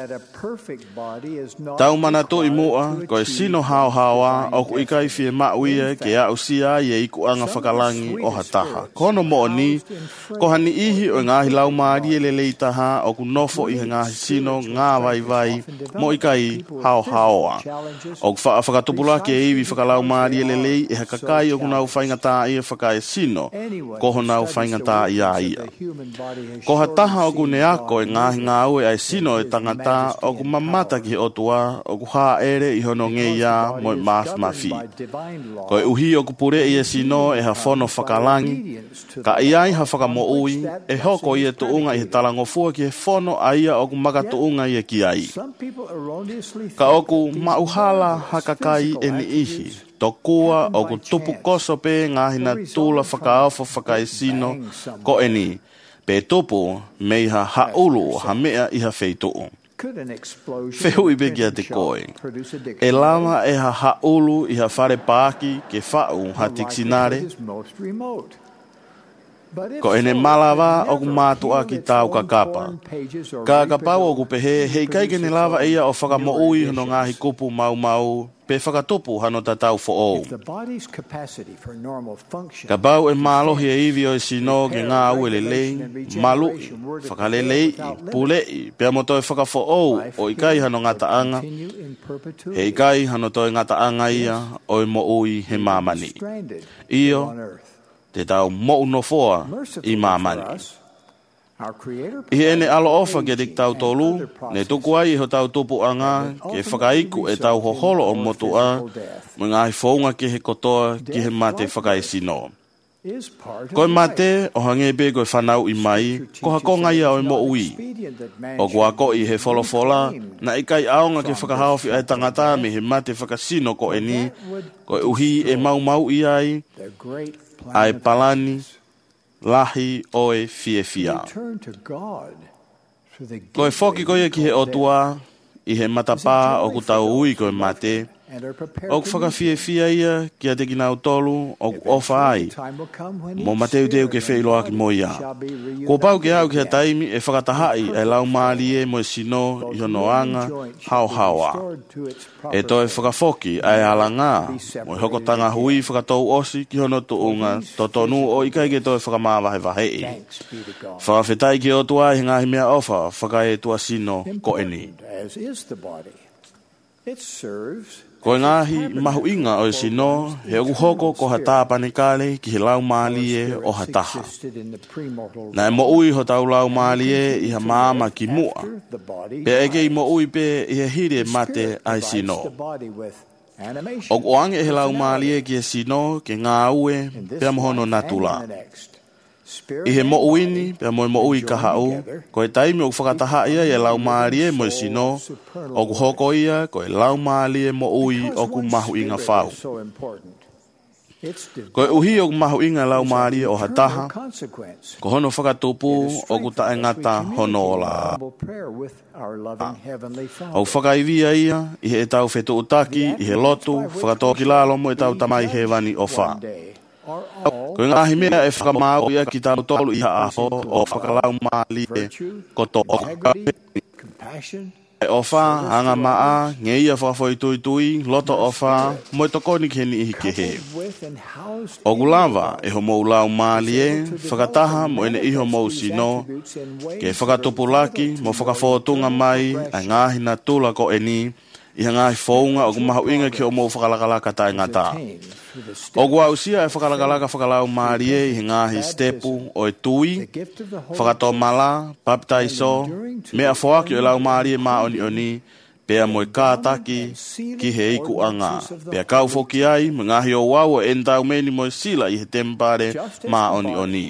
Tau mana to i mua, ko e sino hao haoa o ku ikai fie mauia ke a usia i e iku anga whakalangi o ha taha. Kono mo ni, ko hani ihi o ngahi lau maari e lelei taha o ku nofo i he ngahi sino ngā vai vai mo ikai hao haoa. O ku whakatupula ke iwi whakalau maari e lelei e hakakai o ku nau whaingata i e whakai sino, ko ho nau whaingata ia ia. Ko ha taha o ku ne ako e ngahi ngā ue ai sino e tangata o ku mamata ki otua o ku haa ere i hono nge ia mo i maaf mafi. Ko e uhi o ku pure i e sino e ha whono whakalangi, ka iai ha whakamo ui e hoko i e tuunga i he talangofua ki he whono a ia o ku maka tuunga i e ki ai. Ka oku mauhala hakakai e ni ihi. Tokua o ku tupu koso pe ngahi na tūla whakaofo whakai sino ko eni. Pe tupu mei ha haulu ha mea i ha wheituu. Fehu i begia te koe. E lama e ha haulu i ha whare pāki ke whau ha tiksinare. Ko ene malawa o ku mātua ki tau ka kapa. Ka ka pau o ku pehe, hei kai kene lava ia o whakamo ui hono ngahi kupu mau mau, pe whakatupu hano tatau fo ou. Ka pau e mālohi e iwi o e sino ke ngā ue lelei, malui, whakalelei, pulei, pia mo toi whakafo ou o i kai hano ngata anga, hei kai hano toi ngata anga ia o e mo ui he mamani. Io, te tau mo no foa i mamani. I ene alo ofa ke dik tau tolu, ne tuku ai ho tau tupu anga, ke whakaiku e tau hoholo o motu a, mo ngāhi whaunga ke he kotoa ki he mate whakai sino. Koe mate, o hangebe koe whanau i mai, ko hakonga ia o e mo ui. O kua ko i he wholofola, na ikai aonga ke whakahaofi ai tangata me he mate whakasino ko e ni, koe uhi e mau mau i ai, ai palani, lahi oe fie fia. Koe whoki koe ki he otua, i he matapā o ku tau ui koe mate, o ku whakawhie fia ia ki a teki nau tolu o ku ofa ai, mo mateu teu ke wheiloa ki mo ia. Ko pau ke au ki a taimi e whakatahai e lau maali e mo e sino i hono anga hao haoa. E toi whakawhoki ai ala ngā, mo e hokotanga hui whakatou osi ki hono tuunga to tonu o ikai ke toi whakamawahe wahei. Whakawhetai ki o tua i ngahi mea ofa whakae tua sino ko eni. Ko ngahi mahu inga o sino, he uku hoko ko hata panikale ki he lau maali e o hataha. Na e mo ui ho tau lau maali e i ha maama ki mua. Pe eke i mo ui pe i he hire mate ai sino. O ku ange he lau maali e ki he sino ke ngā ue pe mohono natula. I he mo uini, pia mo mo ui ka hau, ko e taimi o whakataha ia e lau maali e mo e sino, o ku hoko ia, ko e lau maali e mo ui o ku mahu inga whau. Ko e uhi o ku mahu inga lau maali e o hataha, ko hono whakatupu o ku tae ngata hono o la. O whakaivia ia, i he e tau whetu utaki, i he lotu, whakatoki lalo mo e tau tamai he wani o wha. Ko ngahi mea e whakamau ia ki tau tolu i haaho o whakalau maali e koto o e ofa, hanga maa, nge ia whakafoi tui tui, loto ofa, mo e tokoni keni ihi ke he. O gulava e ho mou lau maali e, whakataha mo ene iho mou sino, ke whakatupulaki mo whakafotunga mai, a ngahi na tula ko eni, i ngahi whaunga o kumahu inga ki o mou whakalakalaka tae ngata. O kua usia e whakalakalaka whakalau maari e i ngahi stepu o e tui, whakato mala, baptaiso, mea whoaki o lau maari e maa oni oni, pea mo e kātaki ki he iku anga. Pea kau whoki ai, ngahi o wau e entau meni mo e sila i he tempare maa oni oni.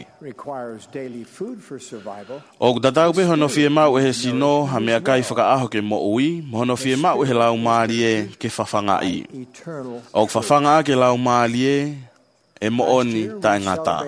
O ku tatau pe hono fie mau e he sino ha mea kai whakaaho ke mo ui, mo hono fie mau e he lau maari e ke whawhanga i. O ku whawhanga ke lau maari e, e mo oni tae ngata.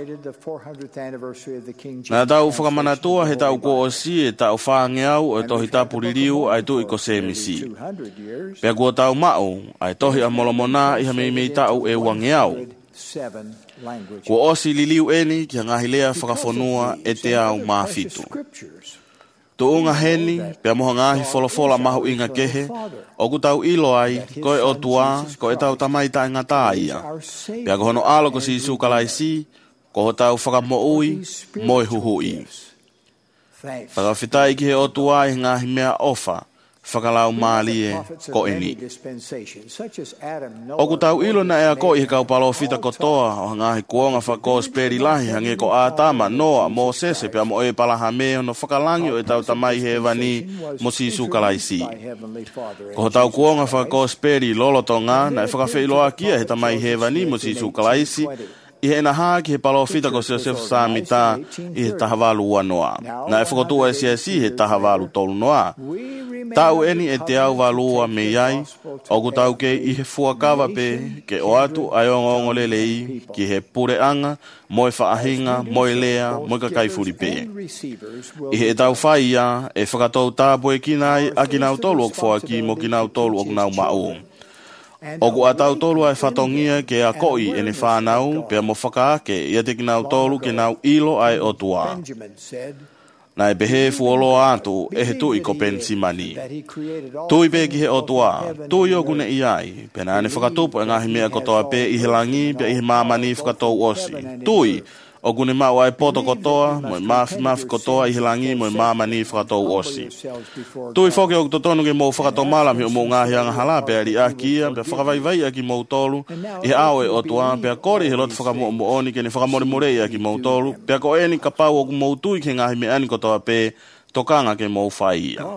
Nā tau whakamanatua he tau ko o si e tau whaange au o e tohi tapuririu ai tu i ko semisi. Pea kua tau mau, ai tohi a molomona i ha mei mei tau e wange au. Kua osi liliu eni ki a ngahilea whakafonua e te au maafitu. Tuunga heni, pea moha ngahi wholofola mahu inga kehe, o ku tau ilo ai, koe o tua, ko e tau tamai tae ngata ia. Pea ko hono alo ko si isu kalaisi, ko ho tau whakamo ui, mo e huhui. Whakawhitai ki he o tua i ngahi mea ofa, whakalau maali e ko eni. O ku tau ilo na e a ko i he kaupalo fita kotoa o ngahi kuonga whako speri lahi hange ko ātama noa mo sese pia mo e palaha me no whakalangi o e tau tamai he wani mo si isu kalaisi. Ko ho tau kuonga whako speri lolotonga na e whakawhiloa kia he tamai he wani mo si isu kalaisi I he na haa ki he palofita ko se se sa mita i he tahavalu ua noa. Na e whakotua e sia si he tahavalu tolu noa. Tau eni e te au valua me iai, o ku tau ke i he fuakawa pe ke o atu ai o ngongo lelei ki he pure anga, moe whaahinga, moe lea, moe kakaifuri pe. I he tau whai ia e whakatou tāpo e kinai a kinau tolu o kfoa ki mo kinau tolu o kinau mau. O ku atau tolu ai whatongia ke a koi e ne whanau pe a mo whakaake ia te kinau tolu ke nau ilo ai o tua. Na e behe fuolo atu e he tui ko pensi mani. Tui pe ki he o tua, tui o kune iai, pe na ane whakatupu e ngahi mea kotoa pe i he langi pe i he mamani whakatou osi. Tui, o kune mau ai poto kotoa, mo e mafi mafi kotoa i he langi mo e mamani whakatou osi. Tui whoke o kutotonu ke mou whakatou malam hi o mou ngahi anga hala pe ari a kia, pe whakavaivai a ki mou tolu, i he aoe o tua, pe a kori he lotu whakamu mo oni ke ne whakamore morei a ki mou tolu, pe a ko eni kapau o ku mou tui ke ngahi me ani kotoa pe tokanga ke mou whai ia.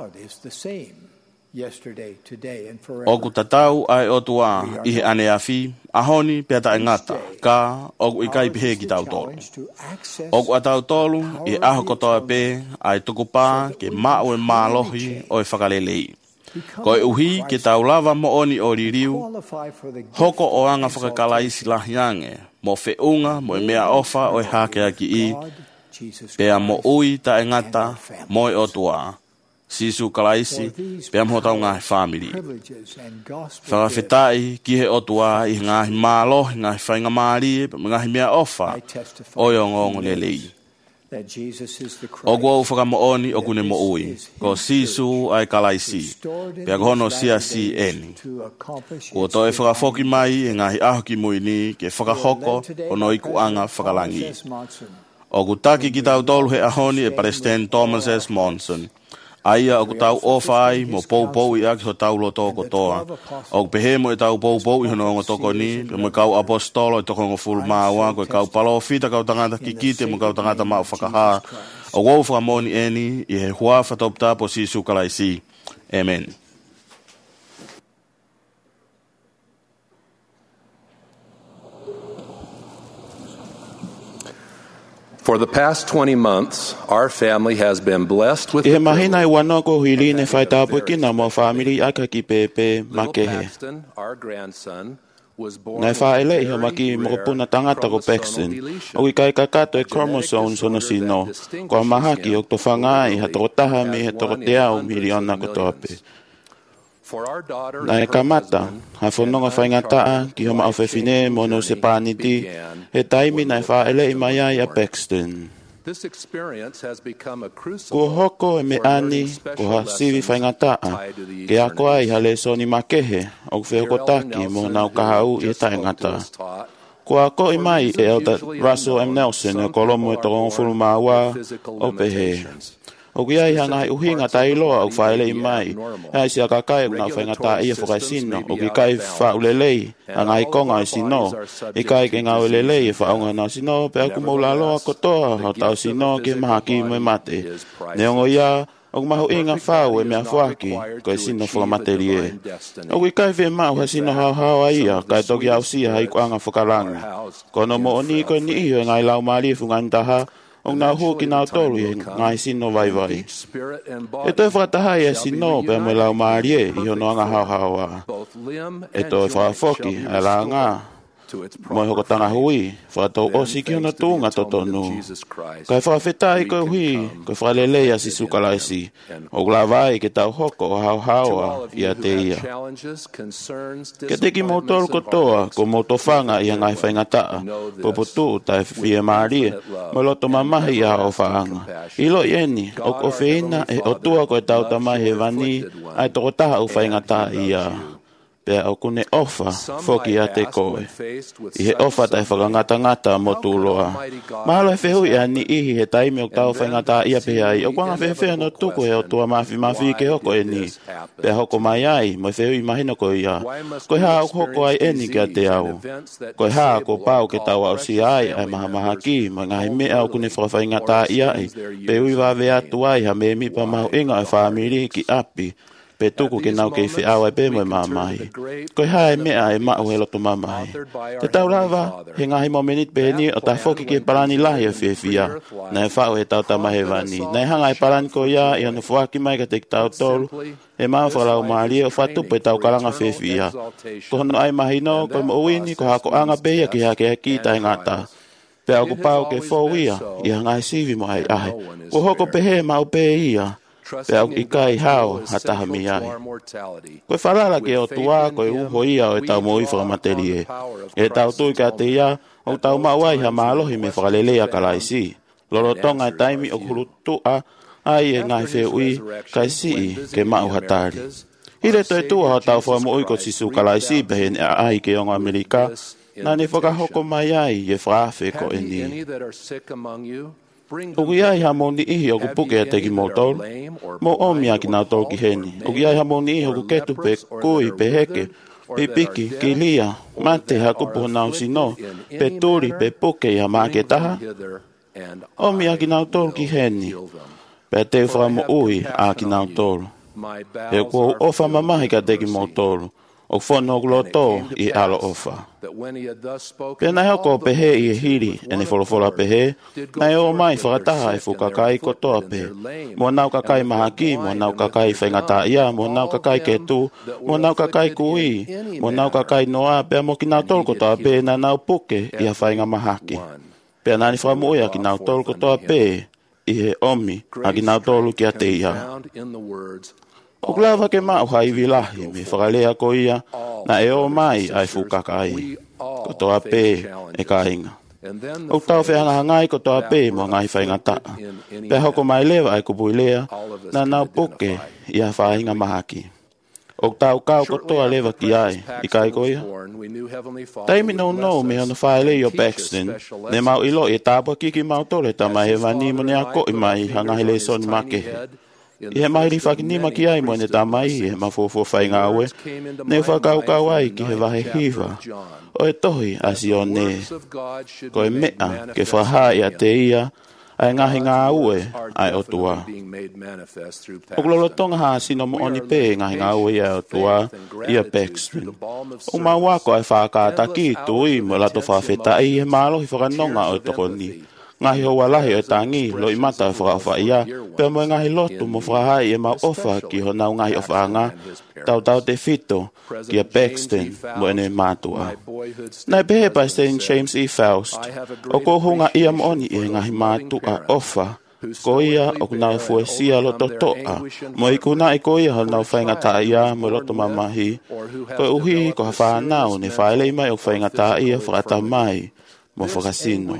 O ku tatau ai o tua i he ane afi, ahoni pe ata e ngata, ka o ku ikai pihe ki tau tolu. O ku atau tolu i aho kotoa pe ai tukupā ke mau e mālohi o e whakalelei. Ko e uhi ke tau lava mo oni o ririu, hoko o anga whakakalaisi lahiange, mo whiunga mo e mea ofa o e hake aki i, pea mo ui ta e ngata mo e o tua. Sisu kalaisi, pea mhotau ngahi whamiri. Whakawhetai ki he otua i ngahi mālo, ngahi whainga maari, ngahi mea ofa, oio ngongo lelei. O kua ufaka mo oni o kune mo ui, ko sisu ai kalaisi, pea kohono sia si eni. Kua toi whakafoki mai e ngahi aho ki muini, ke whakahoko o no iku anga whakalangi. O kutaki ki tau tolu he ahoni e President Thomas S. Monson. Aia o tau ofai mo pou pou i aki ho tau lo toko toa. O pehe mo e tau pou pou i hono ngo toko ni, pe mo kau apostolo i toko ngo fulu maua, ko kau palo fita kau tangata kikite mo kau tangata mau whakaha. O wau whakamoni eni i he hua whatopta po si sukalaisi. Amen. For the past twenty months, our family has been blessed with the mahina wano ko hili ne faita pukina mo family aka ki pepe makehe. Na fa ele ho maki mo puna tangata ko Paxton. O kai kakato e chromosomes ono sino. Ko mahaki o to fanga i hatotaha mi hatotea o miliona ko tope. Na e kamata, ha whanonga whaingataa ki homa au whewhine mono se pāniti, he taimi na e wha ele i mai ai a Paxton. Ko hoko e me ani, ko ha sivi whaingataa, ke a koa i hale soni makehe, o whehokotaki mo nau kahau i e taingata. Ko a ko i mai e Elder Russell M. Nelson e kolomo e torongo fulu maua o pehe. O kia i hanga i uhinga tai loa o whaele i mai. Hei si a kakai o nga whainga ta ia whakai sino. O ki kai wha ulelei, a nga i konga i sino. I kai ke nga ulelei e whaonga na sino, pe aku maula loa kotoa, ho tau sino ke maha ki me mate. Neongo ia, o mahu inga whau e mea whaki, ko e sino whakamateri e. O ki kai whe mau ha sino hao hao a ia, kai toki au sia hai kuanga whakarangi. Kono mo oni ko ni iho e ngai lau maari e whungantaha, o ngā hoki nā toru e ngai sino vai vai. E toi whakataha e sino pe me lau maari e i hono anga hao hao a. E toi whakafoki a la ngā. Mo hoko tanga hui, whakatau osi ki hona tūnga totonu. Kai whakawhetai koe hui, koe whakalelei a si sukalaisi. O gla vai ke tau hoko o hao hao a i a te ia. Ke teki mou tolu kotoa, ko mou tofanga i a ngai whaingataa. Popotu tai whie maarie, mo loto mamahi a o whaanga. Ilo i eni, o ko whina e o tua koe tau tamai he vani, ai toko taha u whaingataa i a. Pea o kune ofa, foki a te koe. I he ofa tai whakangata ngata mo tūloa. Mahalo e whehu i a ni ihi he taimi o tau whaingata ia pehai. O kwanga whehe whehe no tuku he o tua mafi mafi ke hoko e ni. Pea hoko mai ai, mo whehu i mahino ko ia. Koe haa o hoko ai eni ke a te au. Koe haa ko pau ke tau au si ai, ai maha maha ki, ma ngahi mea o kune whakawhaingata ia ai. Peu i wawe atu ai, ha me mi pa mahu inga e whamiri ki api. pe tuku ke nau ke whi awa e pe moe mamahi. Koe hae mea e mao he loto mamahi. Te tau lava, he ngahi mo menit pe ni o ta foki ke parani lahi o whiwhia. Na e whao he tau tamahe wani. Na e hanga e parani ko ia i anu fuaki mai ka te ki tau tolu. E maa whalau maari o whatupu e tau karanga whiwhia. Ko hono ai mahi no, koe mo uini, ko hako anga beia ki hake haki tai ngata. Pe au pau ke fōia, i hanga e sivi mo ai ahe. Ko hoko pehe mau pe ia. Pe au i kai hao hataha mi ai. Koe wharara ke o tua, koe uho ia o e tau mo i whakamateri e. E tau tui ka te ia, o tau mauai ha maalohi me whakalelea ka laisi. Loro tonga e taimi o kurutua, ai e ngai whee ui, kai sii ke mau hatari. Hire toi tua ho tau wha mo ui ko sisu ka laisi behen e ai ke ongo Amerika, na ne whakahoko mai ai e whaafe ko e ni. Ugi ai ha mo ni ihi o kupuke a teki mo tolu, mo omia ki nau tolu ki heni. Ugi ai ha mo ni ihi o kuketu pe kui pe heke, pe piki ki lia, mate ha kupu nau sino, pe turi pe puke i ha make taha. Omia ki nau tolu ki heni, pe te wha mo ui a ki nau tolu. E kua ofa mamahi ka teki mo tolu. O whono gloto i alo ofa. Pena hoko pehe i e hiri, e ne wholowhola pehe, na e o mai whakataha e whukakai kotoa pe. Mo nau kakai mahaki, mo nau kakai whaingata ia, mo nau kakai ketu, mo nau kakai kui, mo nau kakai noa, pea mo ki nau tolu kotoa pe na nau puke i a whainga mahaki. Pea nani whamuia ki nau tolu kotoa pe, i he omi, a ki nau tolu ki a te ia. O klava ke mau hai vilahi me whakalea ko ia na e o mai ai fukakai. Ko toa pe e ka inga. O tau whianga hangai ko toa pe mo ngai whaingata. Pe hoko mai lewa ai kupui lea na nau puke i a whainga mahaki. O tau kau ko toa lewa ki ai i kai ko ia. Taimi no no me hana whaile i o Paxton ne mau ilo i tāpua kiki mau tole ta mai he wani mo ne a ko i mai hangai le soni makehe. I he mahi whaki nima ki ai mo ne tā mai i he mawhofo whai ngāwe, ne whakau kau ai ki he wahe hiwa, o e tohi asi o ne. Ko e mea ke whaha i a te ia, ai ngahi ngā ue ai o tua. O klolo tonga haa sino mo oni pe ngahi ngā ue ai o tua i a Paxton. O mau wako ai whakātaki tui mo lato whawheta i he malo hi whakanonga o toko ni. Ngahi hoa lahi o tangi lo i mata e whakawha ia, pia mo ngahi lotu mo whakahai e mau ofa ki ho nau ngahi o whaanga, tau tau te fito ki a Paxton mo ene mātua. Nai pehe pa Saint James E. Faust, o ko hunga ia mo oni e ngahi mātua ofa, ko ia o kunau fuesia loto toa, mo i kuna i ko ia ho nau whaingata ia mo loto mamahi, ko uhi ko ha whanau ne whaile mai o whaingata ia whakata mai, mo whakasino.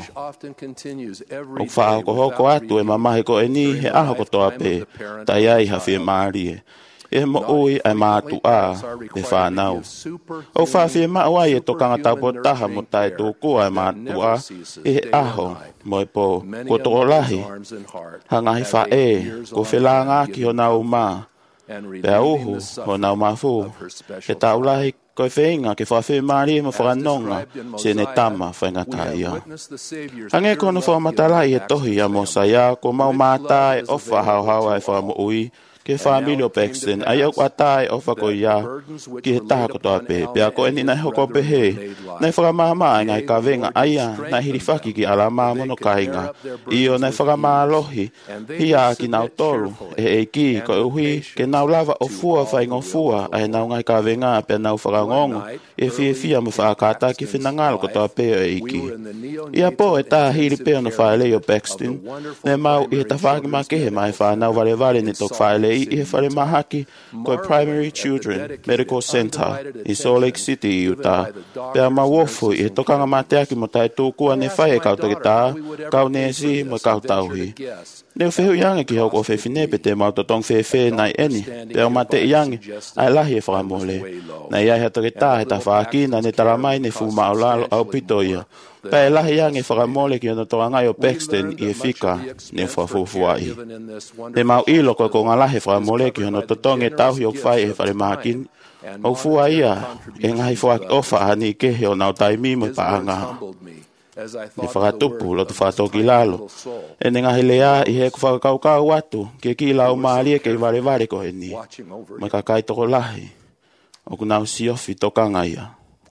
O whao ko hoko atu e mamahi ko e ni he aho ko toa pe, tai ai hawhi e maari e. E mo ui ai mātu a, e whanau. O whawhi e mau ai e tokanga taupo taha mo tai tōku ai mātu a, e he aho, mo e po, ko toko lahi. Hangahi wha e, ko whelanga ki ho nau mā. Pea uhu, ho nau mafu. Ke tau lahi koe whenga ke whawhi maari e mo whakanonga, se ne tama whaingata ia. Hange kono whamatalai e tohi a mo saia, ko mau mātai e ofa hau hau ai whamo ui, ke whamilio Paxton, ai au atai ofa ko ia, ki he taha kotoa pe, pea ko eni nai hoko pehe, nai whakamama ngai ka venga aia, nai hirifaki ki alama mono kainga, io nai whakamaa lohi, hia ki nau toru, e e ki ko uhi, ke nau lava o fua whaingo fua, ai nau ngai ka venga pea nau whakangongo, e fie fia mo whakata ki whinangalo kotoa pe o e iki. Ia po e tā hiri peo no whaelei o Paxton, ne mau i he tawhaki makehe mai whanau vare vare ne tok whaelei i he whare mahaki koe Primary Children Medical Center i Salt Lake City, Utah. Pea mawofu i he tokanga mateaki mo tai tūkua ne whae kau take tā, kau nesi mo kau tauhi. Neu whehu iange ki hoko whewhine pe te mau totong whewhe nai eni, pea mate iange ai lahi e whakamole. Nai ai hato ke tā he ta whaaki na ne taramai ne fu maolalo au pito ia. Pea lahi iange whakamole ki ono toa ngai o Paxton i e whika ne whafufuai. Te mau ilo koe ko ngā lahi whakamole ki ono totong e tauhi o kwhai e whare mahakin. O fua ia, e ngai whaaki ofa hani ke he o nau taimi mo paanga. Ni whakatupu lo te whatoki lalo. E ne ngahi lea i he ku whakakaukau atu, ke ki lau maali e kei vare vare ko he ni. Mai ka kai toko lahi. O ku nau siofi tokanga ia.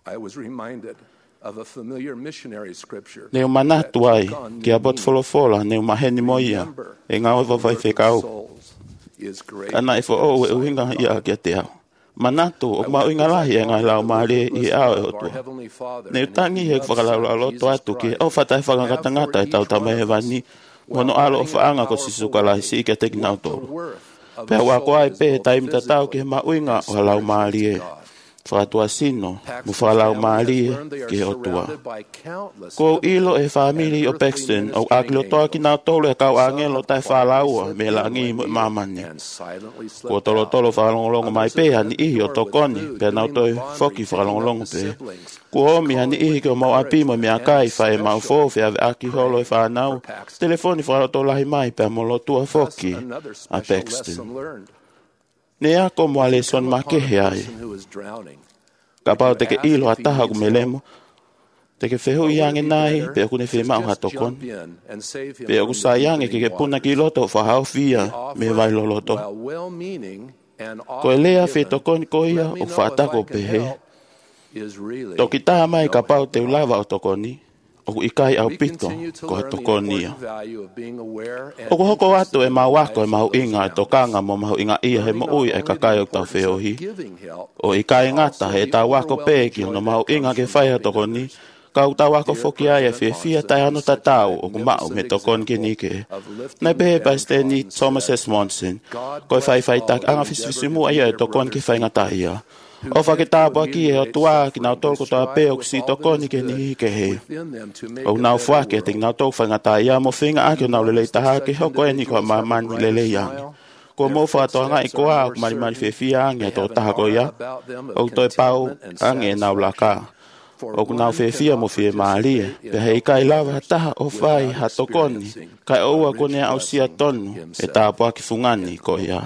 Neu manatu ai, ki a bot wholofola, neu maheni mo ia, e ngā oi wawai whekau. Ana e fo o e uhinga ia ki a te au. Manatu o ma uinga lahi e ngai lau maare i ao e otua. Neu tangi he whakalau loto atu ki au whatai whakangata e tau tamai he wani, mono alo o whaanga ko sisuka lahi si ke teki nau tōru. Pea wako ai pe taimita tau ki he ma uinga o lau maari e. Whakatua sino, mu whakalau maari e ki he otua. Ko ilo e whamiri o Paxton, o agilo toa ki nau tolu e kau angelo tai whalaua me la ngi mo mamane. Ko tolo tolo whakalongolongo mai pe hani ihi o tokoni, pe nau toi foki whakalongolongo pe. Ko omi hani ihi ki o mau api mo mea kai whae mau fofi ave aki holo e whanau. Telefoni whakaloto lahi mai pe molo tua foki a Paxton. Ne ako mo ale son makehe ai. Ka pao teke ilo a taha ku melemo. Teke whehu iange nai, pe aku ne whe mau hatokon. Pe aku sa iange ke ke puna ki loto whahau fia me vai loloto. Ko e lea whe tokoni ko ia o whaatako pehe. Toki taha mai ka pao te ulawa o tokoni. O ikai au pito ko he tokonia. O ko hoko atu e mau wako e mau inga e tokanga mo mau inga ia he mo ui e kakai o tau whiohi. O ikai ngata he tau wako pēki no mau inga ke whaiha tokoni. Kau tau wako whoki ai e whiwhia tai ano tatau o kumau me tokon ki nike. Nei pehe paiste ni Thomas S. Monson. Ko e whai whai tak anga fisifisimu ia e tokon ki whaingata ia. O whaketapo aki e o tua ki nau tolko toa peo ki si tokoni ke ni ke he. O nau whake te nau tolko whangata ia mo whinga aki o nau lelei taha ke hoko e ni ko mamani lelei ange. Ko mo whatoa ngai koa o mari mari whiwhia ange to taha ko ia. O toi pau ange e nau laka. O ku nau whiwhia mo whie maalie. Pe hei kai lawa taha o whai ha tokoni. Kai oua kone au sia tonu e tāpo aki fungani ko ia.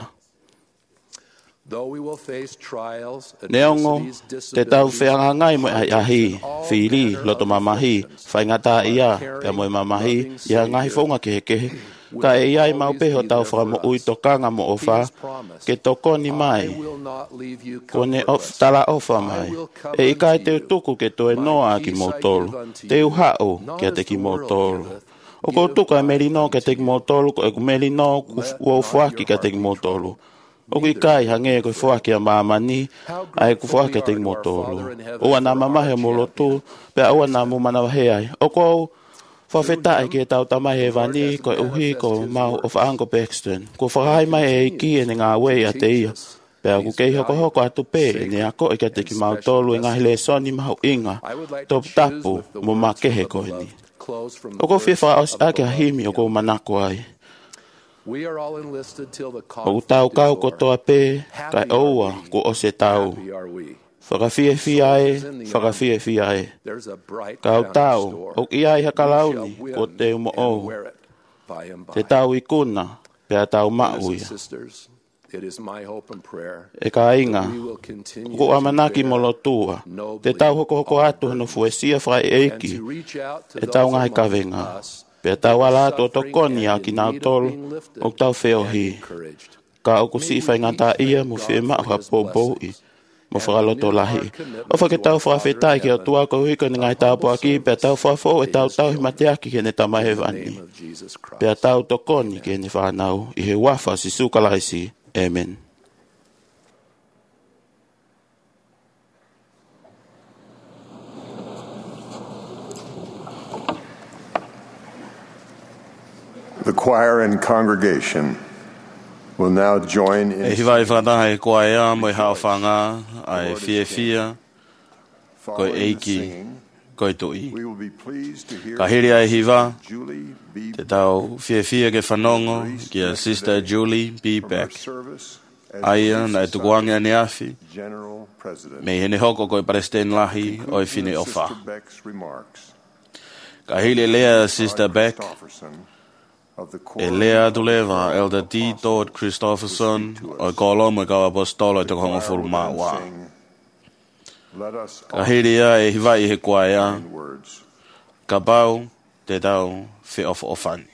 Neongo, te tau wheanga ngai mo ai ahi, whiri, loto mamahi, whaingata ia, pia mo mamahi, ia ngai whaunga ke kehe. Ka e iai mau peho tau whakamo ui tokanga mo ofa, ke tokoni mai. Kone of, tala ofa mai. E ikai te utuku ke toe noa ki motolu, te uhao ke te ki motolu. O ko tuka e merino ke te ki motolu, ko e ku merino ku uofuaki ke te ki motolu. O kui kai hange koe whoake a mamani, ai ku whoake te motolu. O ana mamahe mo lotu, pe o ana mo manawahe ai. O ko whawheta ai ke tau tamahe vani, koe uhi ko mau o whaango Paxton. Ko whahai mai e iki e ngā wei a te ia. Pe aku kei hoko hoko atu pe, e ne ako e ke te ki mau tolu e ngahi le soni mau inga, top tapu mo makehe koe ni. O ko whiwha aus ake a himi o ko manako ai. O tau kau ko toa pe, kai oua ko o se tau. Whakawhie fia e, whakawhie fia e. Kau tau, o i ai hakalauni, ko te umo ou. Te tau i kuna, pia tau mauia. E ka inga, ko amanaki molotua, te tau hoko hoko atu hano fuesia whai eiki, e tau ngai kawenga. Pea tau ala ato tokoni a ki nau tolu o tau whiohi. Ka o ku si whaingata ia mo whie maa hapoboi mo whakaloto lahi. O whake tau whawhetai ki o tua ko hiko ni ngai tāpo aki, pea tau whawho e tau tau himateaki ke ne tamahe vani. Pea tau tokoni ke ne whanau i he wafa si sukalaisi. Amen. The choir and congregation will now join in e hiwai whakataha e koa ea mo e hao whanga ai fia fia koe eiki koe tui. Ka hiri ai hiwa te tau fia fia ke whanongo ki a Sister Julie B. Beck. Aia na e tukuangi ane afi me hene hoko koe Presten lahi o e whine ofa. Ka hiri lea Sister Beck e lea tu lewa Elder D. Todd Christopherson o kolo mo ka apostolo te kongo furu mawa. Ka hiri ia e hiwai he koa ea ka bau te tau fe of ofani.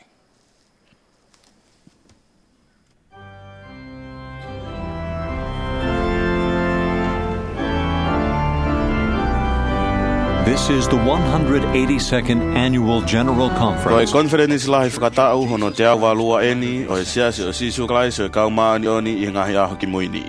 This is the one hundred eighty-second Annual General Conference. Ko conference la whakatau hono te au walua eni o e siasi o sisu klaisi o kaumani oni i ngahi aho ki muini.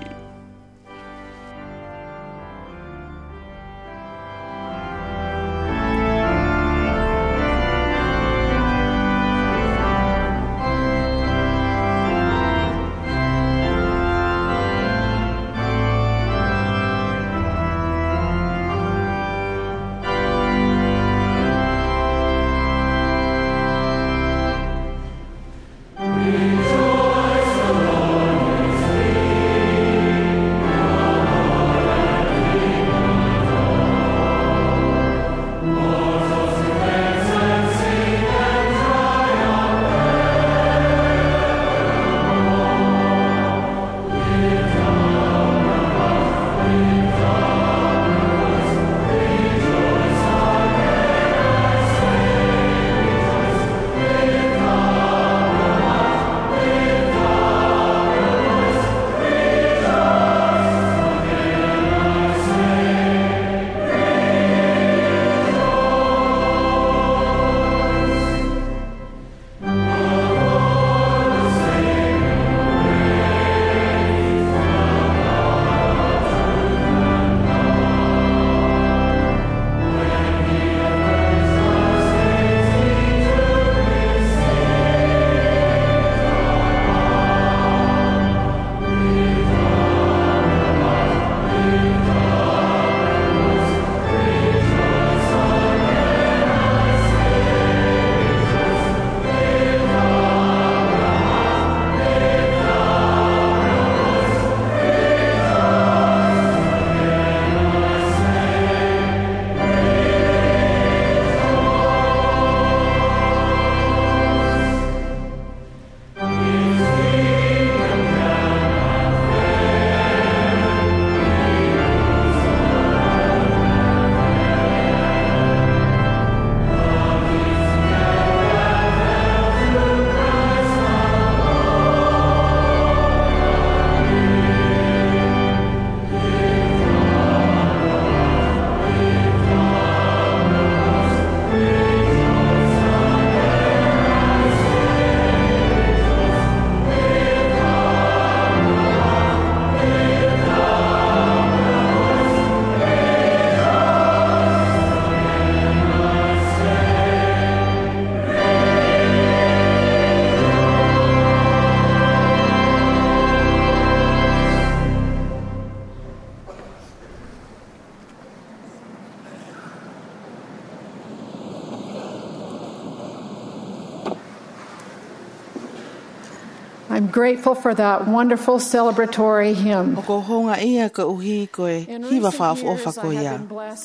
I'm grateful for that wonderful celebratory hymn. O ko honga ia ka uhi koe hiwa whaafu o whakoia.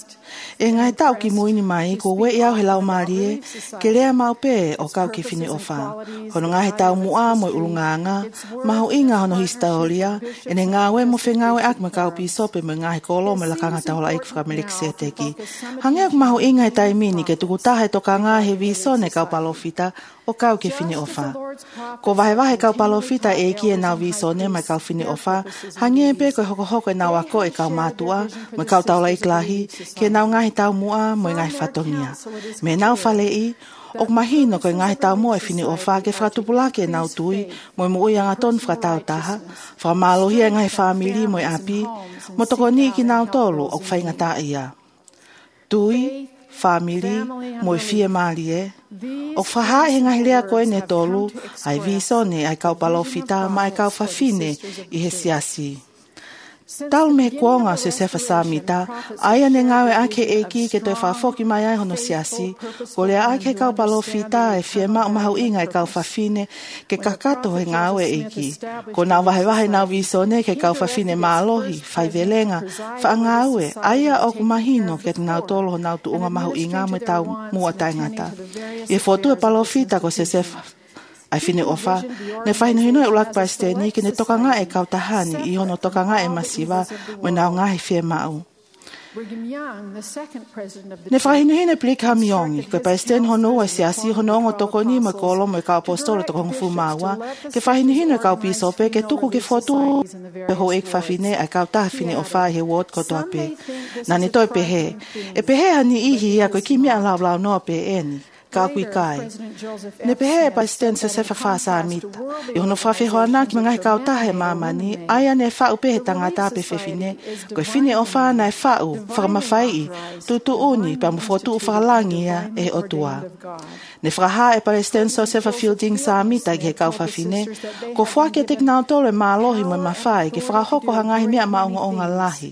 E ngai tau ki muini mai ko we iau he lau marie ke rea mau pe o kau ki whini ofa. Hono ngā he tau mua mo urunganga, maho inga hono histaolia, e ne ngā we mo whengawe ak me kau pisope me ngā he kolo me lakanga tahola ik whakamelik se teki. Hange ak maho inga he taimini ke tuku tahe toka ngā he visone kau palofita o kau ki whini ofa. Ko wahe wahe kau palofita e ki e nau visone mai kau whini ofa, hange pe koe hoko hoko e nau ako e kau mātua, me kau taula iklahi, ke nau ngā he tau mua mo ngā he whatongia. Me nau whale i, o mahino koe ngā he tau mua e whini ofa ke whakatupulake e nau tui, mo e mo ui anga ton whakatau taha, whamalohia ngā he whamili mo e api, mo toko ni ki nau tolu o kwhaingata ia. Tui, whamili, mo e fie maali e, o whaha he ngahi lea koe ne tolu, ai visone ai kau palofita ma ai kau whawhine i he siasi. Tau me kuonga se se whasamita, aia ne ngawe ake eki ke toi whafoki mai ai hono siasi, ko lea ake kau palofita e fie mau mahau inga e kau whawhine ke kakato he ngawe eki. Ko nau wahe wahe nau visone ke kau whawhine maalohi, whaivelenga, whaangaue, aia o kumahino ke te nau tolo nau tu unga mahau inga me tau mua taingata. E fotu e palofita ko se se ai whine ofa, ne whaino hino e ulak paisteni ki ne toka ngā e kautahani i hono toka ngā e masiwa mo nau ngā he whie mau. Ne whahinuhine Brigham Young, koe Palestine hono e siasi hono o tokoni mo kolo mo ka apostolo to kong fumawa, ke whahinuhine ka pisope ke tuku ke fotu pe ho ek whawhine a ka taha whine o whae he wot ko toa pe. Na ne toi pehe. E pehe hani ihi a koe kimi a lau lau noa pe eni. Ka kui kai. Ne pehe e Palestine se se whawhasa amita. I hono whawhi hoana ki mga he kau tahe mamani, aia ne whau pehe tangata pe whewhine, koe whine o whana e whau, whakamawhai, tutu uni, pa mu fotu u whakalangia e otua. Ne whaha e Palestine so se whawhilding sa amita ki he kau whawhine, ko whake te knautole mālohi mo mawhai, ki whakahoko hangahi mea maunga o ngā lahi.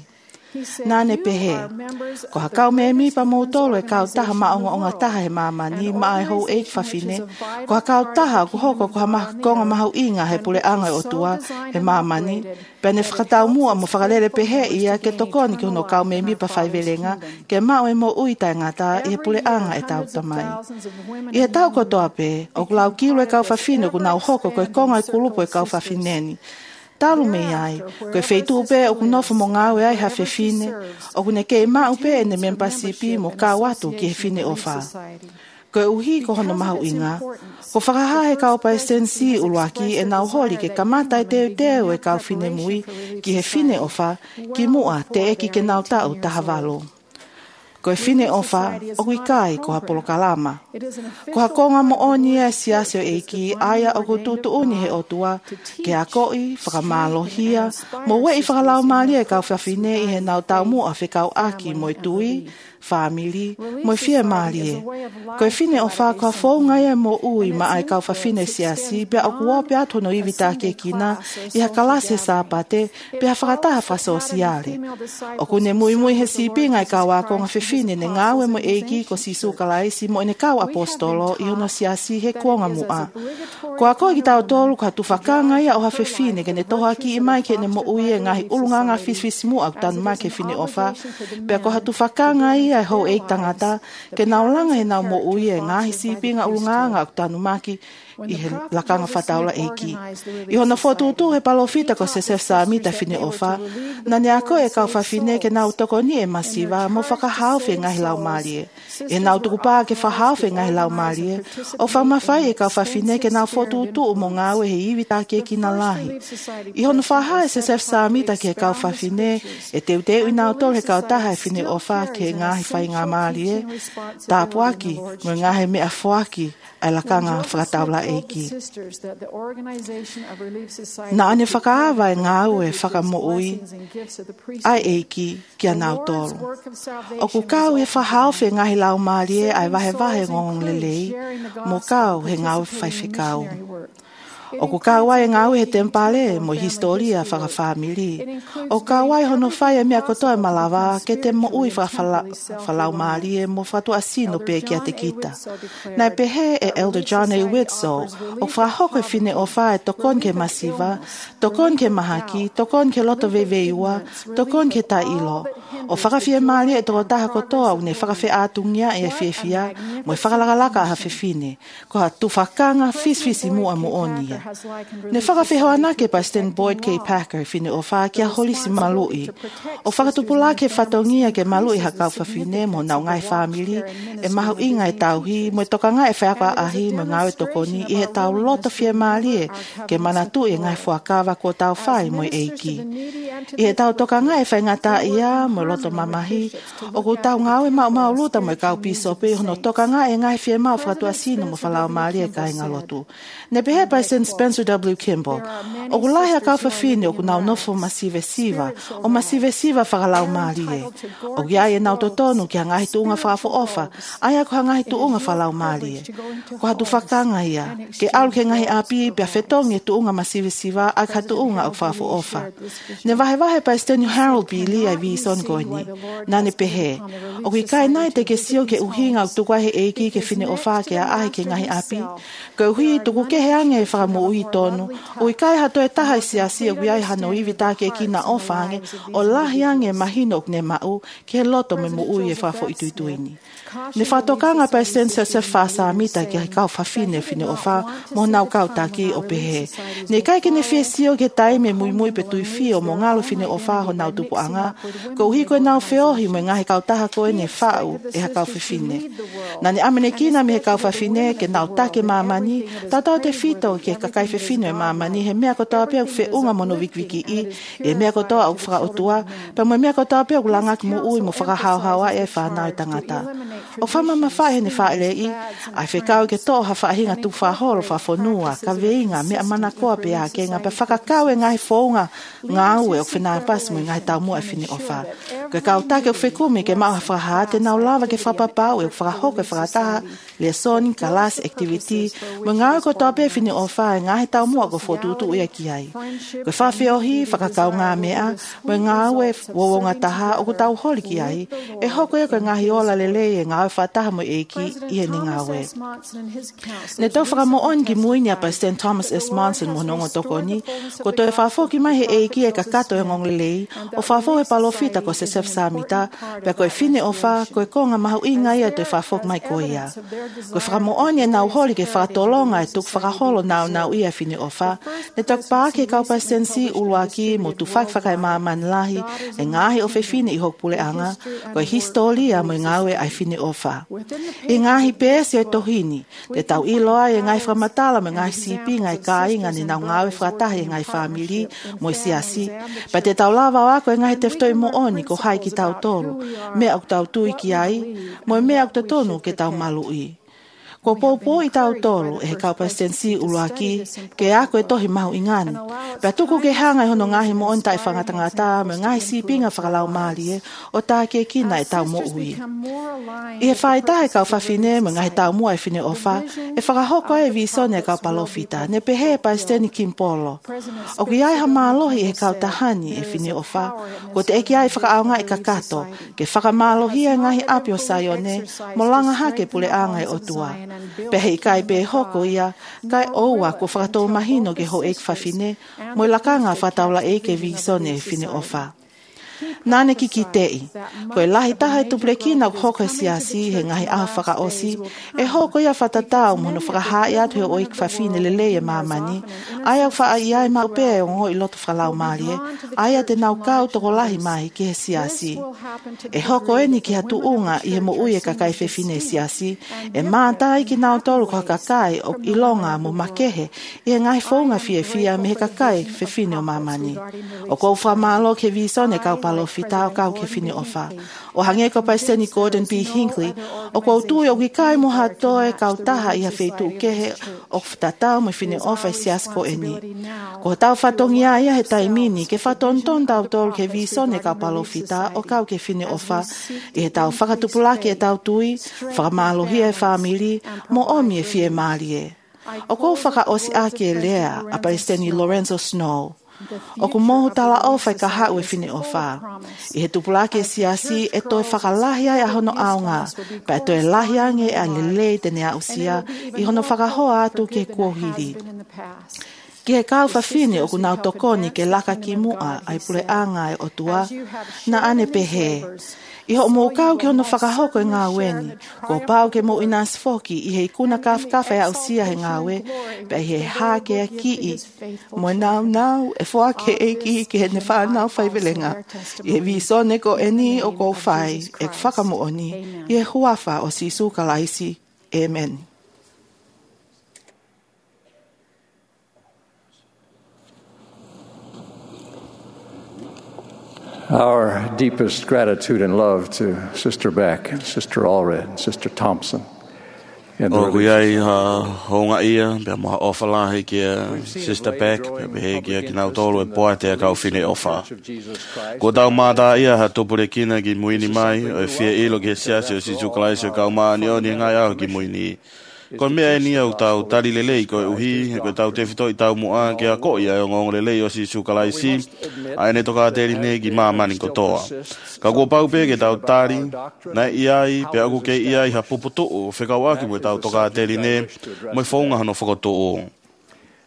Nane pehe. Ko hakau me mi pa mautolo e kau taha maonga o ngā taha he mamani ma ai hou eich whawhine. Ko hakau taha ku hoko ko hamakonga mahau inga he pule anga o tua he mamani. Pene whakatau mua mo whakalere pehe ia ke tokoni ki hono kau me mi pa whaivelenga ke mao e mo uita e ngata i he pule anga e tau tamai. I he tau kotoa pe, o kulau kilo e kau whawhine ku nau hoko ko e konga e kulupo e kau whawhineni. Talu me ai, koe wheitu upe o kunofo mo ngāwe ai ha whewhine, o kune kei ma upe e ne membasipi mo kā watu ki he whine o wha. Koe uhi ko hono mahu inga, ko whakaha he kau Palestine uluaki e nau holi ke kamata e teo teo e kau whine mui ki he whine o wha, ki mua te eki ke nau tau taha walo. Ko e whine o wha, o kui kai ko ha polo kalama. Ko ha konga mo oni e siasio eiki, aia o ku tutu uni he otua, ke a koi, whakamálohia, mo we i whakalau maali e kau whine i he nau tau mua whikau aki mo i tui, family, mo i whia maali e. Ko e whine o wha ko ha whaunga e mo ui ma ai kau whine siasi, pia o kuo pia tono i vita ke kina, i ha kalase sāpate, pia whakataha whasosiale. O kune mui mui he sipi ngai kau a konga whine ne ngawe mo eiki ko sisu kalaisi mo ene kau apostolo i ono siasi he kuonga mua. Ko a koe ki tau tolu ka tu whakanga ia o ha whine ke ne toha ki i mai ke ne mo ui e ngahi ulunganga fisfis mua au tanu mai ke whine o wha, pia ko ha tu whakanga ia e hou eik tangata ke naulanga he nau mo ui e ngahi sipi nga ulunganga au tanu maki i he lakanga whataula eiki. I hona whotutu he palofita ko se sef sa amita whine o wha, na ne ako e kau whawhine ke nau toko ni e masiva mo whakahauwhi ngahi lau malie. E nau tuku pā ke whahauwhi ngahi lau malie, o whamawhai e kau whawhine ke nau whotutu mo ngāwe he iwita ke ki na lahi. I hona whaha e se sef sa amita ke kau whawhine, e teu teu i nau tol he kau taha e whine o wha ke ngahi whai ngā malie, tāpuaki mo ngahi mea whuaki, ai lakanga whakataula eiki. Na ane whakaawa e ngāu e whakamoui, ai eiki kia nau tolu. O ku kau e whahauwhi ngahi lau marie ai wahe wahe ngong lelei, mo kau he ngāu whaiwhikau. O ku kawai ngau he tempale mo historia whaka family. O kawai hono whai e mea kotoa malawa ke te mo ui whalau maari e mo whatu asino pe kia te kita. Nai pehe e Elder John A. Widsoe, o whahoko e whine o whae tokon ke masiva, tokon ke mahaki, tokon ke loto veveiua, tokon ke ta ilo. O whakawhia maari e toko taha kotoa une whakawhi atungia e whiewhia, mo e whakalakalaka ha whiwhine. Ko ha tu whakanga fisfisi mua mo onia. Ne whakawhihoa nake pa Sten Boyd K. Packer whine o wha kia holisi malui. O whakatupula ke whatongia ke malui hakau whawhine mo nau ngai family e mahu inga e tauhi mo e toka ngai e whaaka ahi mo ngawe tokoni i he tau loto fie maalie ke manatu e ngai whakawa ko tau whai mo e eiki. I he tau toka ngai e whaingata ia mo loto mamahi o ku tau ngawe mau mau luta mo e kau pisope hono toka ngai e ngai fie mau whakatu asino mo whalau maalie ka inga lotu. Ne pehe pa Sten Spencer W. Kimball. O ku lahi a kau whawhine o ku nau nofo masive siva, o masive siva whakalau maalie. O kia e nau totonu ki hangahi tuunga whafo ofa, aia ko hangahi tuunga whalau maalie. Ko hatu whakanga ia, ke alu ke ngahi api pia whetongi tuunga masive siva a ka tuunga o whafo ofa. Ne wahe wahe pa Sten Harold B. Lee ai vi son goini, nane pehe. O kui kai nai te ke sio ke uhinga o tukwa he eiki ke whine ofa ke a ahi ke ngahi api, ko uhi tuku ke he ange whakamu mo i tonu o i kai hato e taha siasi o giai hano i vita ke kina o fange o lahi ange mahino ne mau ke loto me mo ui e fafo i tuituini. Ne whatokanga pa sense se whasa amita ki hai kau whawhine whine o wha mo nau kau taki o pehe. Ne kai ke ne whiesio ke tai me mui mui pe tui whio mo ngalo whine o wha ho nau tupu anga, ko uhi koe nau whiohi mo ngahi kau taha koe ne whau e ha kau whiwhine. Na ne amene kina me he kau whawhine ke nau take mamani, tau tau te whito ke kakai whiwhine mamani he mea kotoa pia whi unga mono wikwiki i, e mea kotoa au whaka otua, pa mo mea kotoa pia ulangak mo ui mo whaka hao hawa e whanau tangata. O whama mawhae ne whaere i, ai whekau ke tō ha whahinga tu whahoro whafonua, ka veinga mea mana koa pe a kenga, pe whakakau e ngahi whaunga ngā ue o whenaa pas mo i ngahi tau mua e whine o wha. Ke kau take o whekumi ke maha whaha te nau lava ke whapapau e o whakahoko e whakataha, le soni, kalas, activity, mo ngā ko tō pe whine o wha e ngahi tau mua ko whotutu ua ki ai. Ke whawhiohi, whakakau ngā mea, mo ngā ue wawonga taha o ko tau holi ki ai, e hoko e ko ngahi ola lele e ngā ue whataha mo e ki i e ni ngā ue. Ne tau whakamo on ki muini a President Thomas S. Monson mo nongo toko ni, ko to e whafo ki mai he e ki e kakato e ngong lelei, o whafo e palofita ko se sef samita, pe ko e whine o wha, ko e konga mahu inga ia to e whafo mai ko ia. Ko e whakamo on e nau holi ke whakatolonga e tuk whakaholo nau nau ia whine o wha, ne tok pā ke kau President si uluaki mo tu whak whakai maa manlahi, e ngahi o whine i hokpule anga, ko e historia mo i ngawe ai whine o wha. E ngahi pēsi e tohini, te tau iloa e ngai whamatala me ngai sipi ngai kāinga ni nau ngawe whatahi e ngai whamiri mo i siasi. Pa te tau lava wako e ngai teftoi mo oni ko hai ki tau tolu, mea au tau tui ki ai, mo e mea au tonu ke tau malu i. Ko popo i tau tolu e he kau Presidency uluaki, ke ako e tohi mahu ingani. Pea tuku ke hanga i hono ngahi mo onta e whangatangata me ngai sipinga whakalau maali e, o tā ke kina e tau mo ui. I he whaita e kau whawhine me ngai tau mua e whine ofa, e whakahoko e visone e kau palofita, ne pehe e Presidenti Kimpolo. O ki ai ha mālohi e kau tahani e whine ofa, ko te eki ai whakaaunga e kakato, ke whakamālohi e ngahi apio sayone, mo langa hake pule anga e otua. Pehe i kai pe hoko ia, kai oua ko whakatou mahino ke ho eik whawhine, mo i lakanga whataula eike visone e whine ofa. Nane ki ki tei, ko e lahi taha e tupleki na hoko e siasi he ngahi aha whakaosi, e hoko ia whatatau mono whakahai atu he oik whawhine lele e mamani, ai au wha ai ai mau pēe o ngoi loto whakalau marie, ai a te nau kau toko lahi mahi ki he siasi. E hoko e ni ki hatu unga i he mo ui e kakai whewhine siasi, e mātai ki nau tolu ko kakai o ilonga mo makehe, i he ngahi whaunga fie fia me he kakai whewhine o mamani. O kou whamalo ke visone kau palofita o kau ke whine ofa. O hange ko Presidenti Gordon B. Hinckley, o kou tui o ki kai mo hatoe kau taha i ha wheitu kehe o whatatau mo whine ofa i siasko e ni. Ko tau whatongi a ia he taimini ke whatonton tau tolu ke visone kau palofita o kau ke whine ofa, i he tau whakatupulaki e tau tui, whakamalohia e whamiri, mo omi e fie marie. O kou whakaosi ake e lea a Presidenti Lorenzo Snow. O ku mohu tala o whai ka hau e whine o wha. I he tupulake siasi e toi whakalahi ai a hono aonga, pa e toi lahi ange a lelei tene a usia i hono whakahoa atu ke kuohiri. Ki he kau whawhine o ku nau tokoni ke laka ki mua ai pule anga e otua, na ane pehe. I ho mo kau ke hono whakahoko e ngā weni, ko pau ke mo ina sfoki i he ikuna kawhkawha e ausia he ngā we, pe he hake a ki i. Mo nau nau e fua ke eiki ke he ne whanau whaivelenga. I he visone ko eni o ko whai e whakamo oni, i he huafa o sisu kalaisi. Amen. Our deepest gratitude and love to Sister Beck, and Sister Allred, and Sister Thompson. O kui ai ha honga ia, pe maha ofalahi kia Sister Beck, pe pehe kia ki nau tolu e poa te a kau whine ofa. Ko tau māta ia ha tupure kina ki muini mai, o e fia ilo ki siasi o si tukalaisi o kau maani o ni ngai au ki muini. Kon mea e ni au tau tari lelei ko e uhi, e koe tau te whito i tau mua ke a ko ia e o ngong lelei o si sukalaisi, a ene toka a teri ne ki maa mani kotoa. Ka kua paupe ke tau tari, na iai, pe aku ke iai ha puputu o, whekau aki mo e tau toka a teri ne, mo e whaunga hano whakoto o.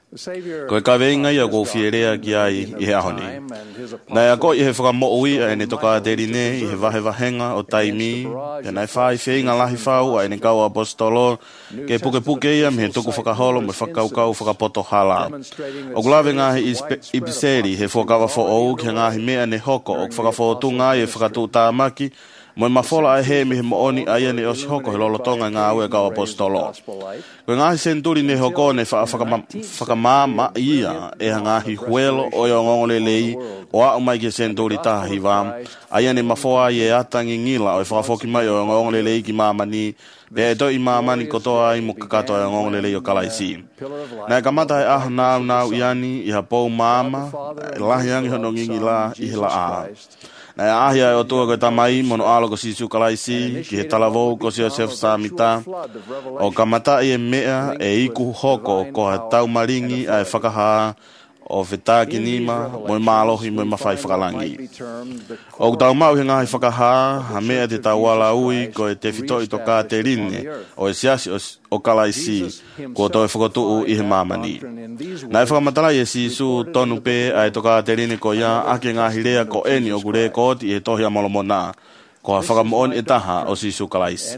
Ko e kawenga ia ko fierea ki ai i he ahoni. Nai a ko i he whakamo'ui a ene toka te rine i he wahe wahenga o taimi, e nai whai whiinga lahi whau a ene kau apostolo, ke puke puke ia me he tuku whakaholo me whakaukau whakapoto hala. O kulawe ngahi ipiseri he whakawa who'ou ki ngahi mea ne hoko o whakawhotunga i e whakatu tāmaki, mo mafola ai he me he mooni ai ane o si hoko he lolotonga ngā ue kau apostolo. Koe ngahi senturi ne hoko ne whakamama ia e ngahi huelo o i o ngongole lei o a umai ke senturi taha hiwa. Ai ane mafoa i e atangi ngila o e whakafoki mai o ngongole lei ki mamani pe e toi mamani kotoa i mo kakato o ngongole lei o kalaisi. Nai kamata e ah nau nau iani i ha pou mama lahi angi hono ngingi la i hila a. Nai ahia e o tua koe tamai mono alo ko sisu kalaisi ki he talavou ko si o sef samita o kamata i e mea e iku hoko ko ha tau maringi a e whakaha o whetaki nima mo e mālohi mo e mawhai whakalangi. O tau mau he ngahi whakaha ha mea te tau ala ui ko e te whito i toka te rine o e siasi o kalaisi ko to e whakotuu i he mamani. Nai whakamatala i e sisu tonu pe a e toka te rine ko ia ake ngahi rea ko eni o gure koti i e tohi a molomona. Ko ha whakamoon e taha o sisu kalaisi.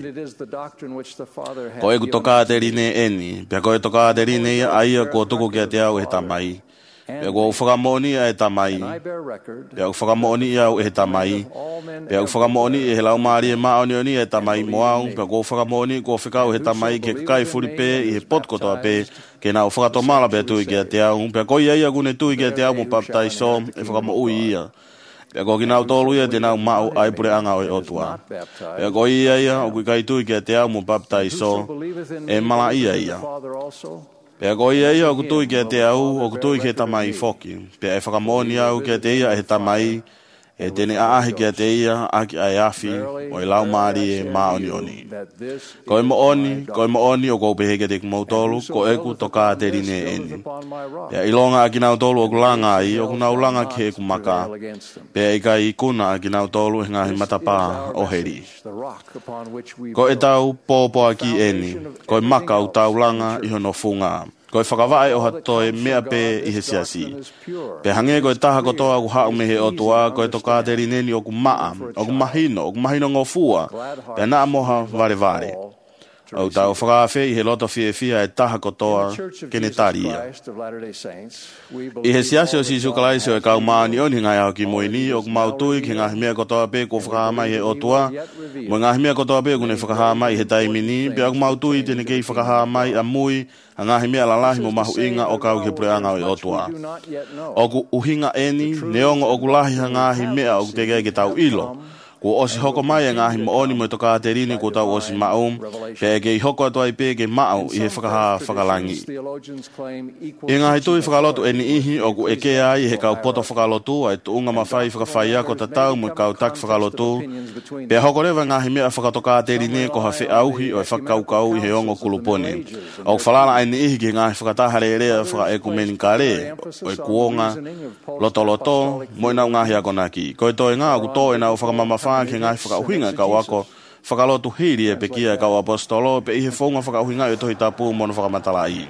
Ko e ku toka te rine eni, pia ko e toka te rine ia aia ko tuku kia te au e tamai. Pea ko whakamoni a e tamai. Pea ko whakamoni au e tamai. Pea ko whakamoni e he lau maari e maoni oni e tamai moau. Pea ko whakamoni ko whikau he tamai ke kai furi pe i he potkotoa pe ke nau whakatomala pea tui kia te au. Pea ko ia ia kune tui kia te au mo paptai so e whakamo ui ia. Pea ko ki nau tolu ia te nau mau ai pure anga o e otua. Pea ko ia ia o kui kai tui kia te au mo paptai so e mala ia ia. Pea ko ia ia o kutui kia te au, o kutui kia tamai foki. Pea e whakamoni au kia te ia e tamai, e tene aahi kia te ia, aki ai afi, o e lau maari e maoni oni. Ko e mo oni, ko e mo oni o kou pehe kia te kumautolu, ko e ku toka te rine eni. Pea ilonga aki nau tolu o kulanga ai, o kuna ulanga ki e kumaka. Pea ika i kuna aki nau tolu e ngahi matapa o heri. Ko e tau pōpo aki eni, ko e maka u tau langa i hono funga. Ko e whakawai o hato e mea pe i he siasi. Pe hange ko e taha kotoa ku hau me he otua, ko e toka te rineni o ku maa, o ku mahino, o ku mahino ngofua, pe na moha vare vare. O tau whakawhi i he loto fie fia e taha kotoa kene taria. I he siasi o sisu kalaisi o e kau maani oni ngai au ki moini, o ku mautui ki ngahi mea kotoa pe ko whakahama i he otua, mo ngahi mea kotoa pe kune whakahama i he taimini, pe au mautui tene kei whakahama i a mui, a ngahi mea lalahi mo mahu inga o kau ke pureanga o e otua. O ku uhinga eni, neongo o ku lahi ha ngahi mea o ku tegei ke tau ilo. Ko osi hoko mai e ngahi mo oni mo toka te rini ko tau osi maum, pe e kei hoko atua i pe ke mau i he whakaha whakalangi. I ngahi tui whakalotu eni ihi o ku eke ai he kau poto whakalotu a e tuunga mawhai whakawhai ako tatau mo kau tak whakalotu, pe hoko rewa ngahi mea whakatoka te rini ko ha whi auhi o e whakaukau i he ongo kulupone. O whalala eni ihi ki ngahi whakatahare rea whaka e kumeni kare, o e kuonga, loto loto, mo inau ngahi ako naki. Ko e toi ngā ku to e nau whakamamafa ke ngai whakauhinga kau ako whakalotu hiri e pekia kau apostolo pe ihe whaunga whakauhinga e tohi tapu mono whakamatala i.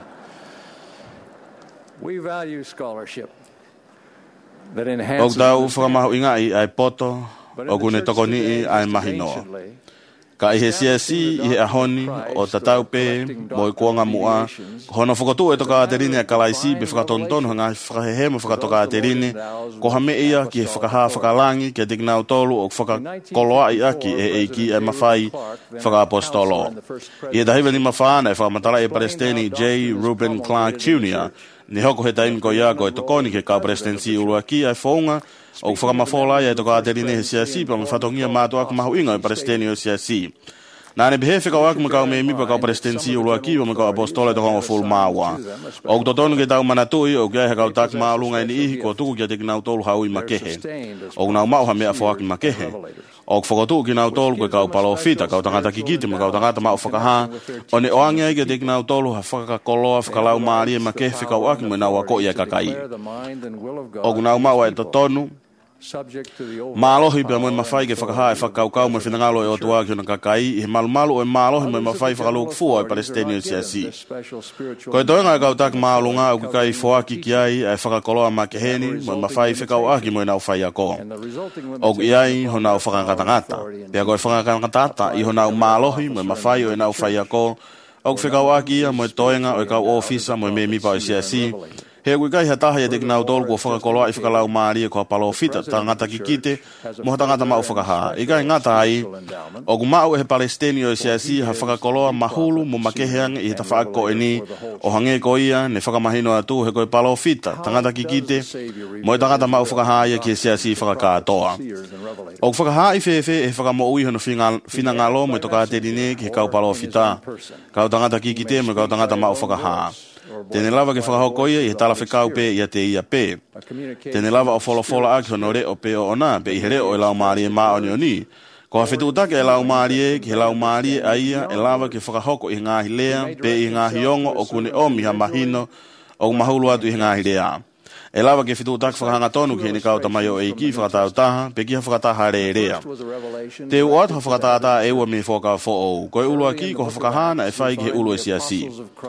O tau whakamahuinga i ai poto o kune toko nii ai mahinoa. Ka ihe siasi, ihe ahoni, o tatau pe, mo i kuanga mua, hono whakotu e toka te rine a kalaisi, be whakatonton, hanga whakahehe mo whakatoka te rine, ko hame ia ki he whakaha whakalangi, ki a tikinau tolu, o whakakoloa i aki e eiki e mawhai whakapostolo. I e tahiwa ni mawhaana e whakamatala e Palestini J. Reuben Clark Junior, ni hoko he taimi ko ia ko e tokoni ke ka presidency urua ki ai whaunga, o whakamafola ia e toka te rine he siasi, pa me whatongia mātua aku mahu inga e Palestini o siasi. Nā ne behe whikau aku me kau me mipa kau presidency urua ki o me kau apostole toka o full māua. O kutotonu ke tau manatui o kia he kau tak maalunga ini ihi ko tuku kia te kinau tolu hau i makehe. O nau mauha mea whawaki makehe. O whakotu ki nau tolu ke kau palo fita, kau tangata kikiti me kau tangata mau whakaha. O ne oangia i kia te kinau tolu ha whakakoloa whakalau maari e makehe whikau aki me nau ako ia kakai. O nau mau e totonu, Malohi pe mo mafai ke whakaha e whakaukau mo whinangalo e o tua ki ona kakai, i he malumalu o e malohi mo mafai whakaluk fua e Palestinian siasi. Ko e toenga e kautak maalunga o kai foaki ki ai e whakakoloa ma ke heni mo mafai whakau aki mo e nau whai ako. O ki ai ho nau whakangata pia ko e whakangata i ho nau malohi mo mafai o e nau whai ako. O ki whakau aki ia mo e toenga o e kau ofisa mo e me mipa o siasi. He kui kai hataha ia te kinau tolu kua whakakoloa i whakalau maari e kua palo fita ta ngata ki kite mo hata ngata mau whakaha. I kai ngata ai, o ku mau e he Palestinio e siasi ha whakakoloa mahulu mo makeheang i he ta whaako e ni o hange ko ia ne whakamahino atu he koe palo fita ta ngata ki kite mo e ta ngata mau whakaha ia ki e siasi whakakatoa. O ku whakaha i whewhe e whakamo ui hono whina ngalo mo e toka te rine ki he kau palo fita. Kau ta ngata ki kite mo e kau ta ngata mau whakaha. Tene lava ke whakahoko ia i he tala whekau pe ia te ia pe. Tene lava o wholofola aki hono re o pe o ona pe i he re o e lau maari e maa oni oni. Ko ha whetu utake e lau maari e ki he lau maari e aia e lava ke whakahoko i ngāhi lea pe i ngāhi ongo o kune omi ha mahino o mahulu atu i ngāhi lea. E lava ke whetu utake whakahanga tonu ki he ni kau tamai o eiki whakatau taha pe ki ha whakataha re rea. Te u atu ha whakatata e ua me whoka fo o. Ko e ulu aki ko ha whakahana e whai ki he ulu e siasi.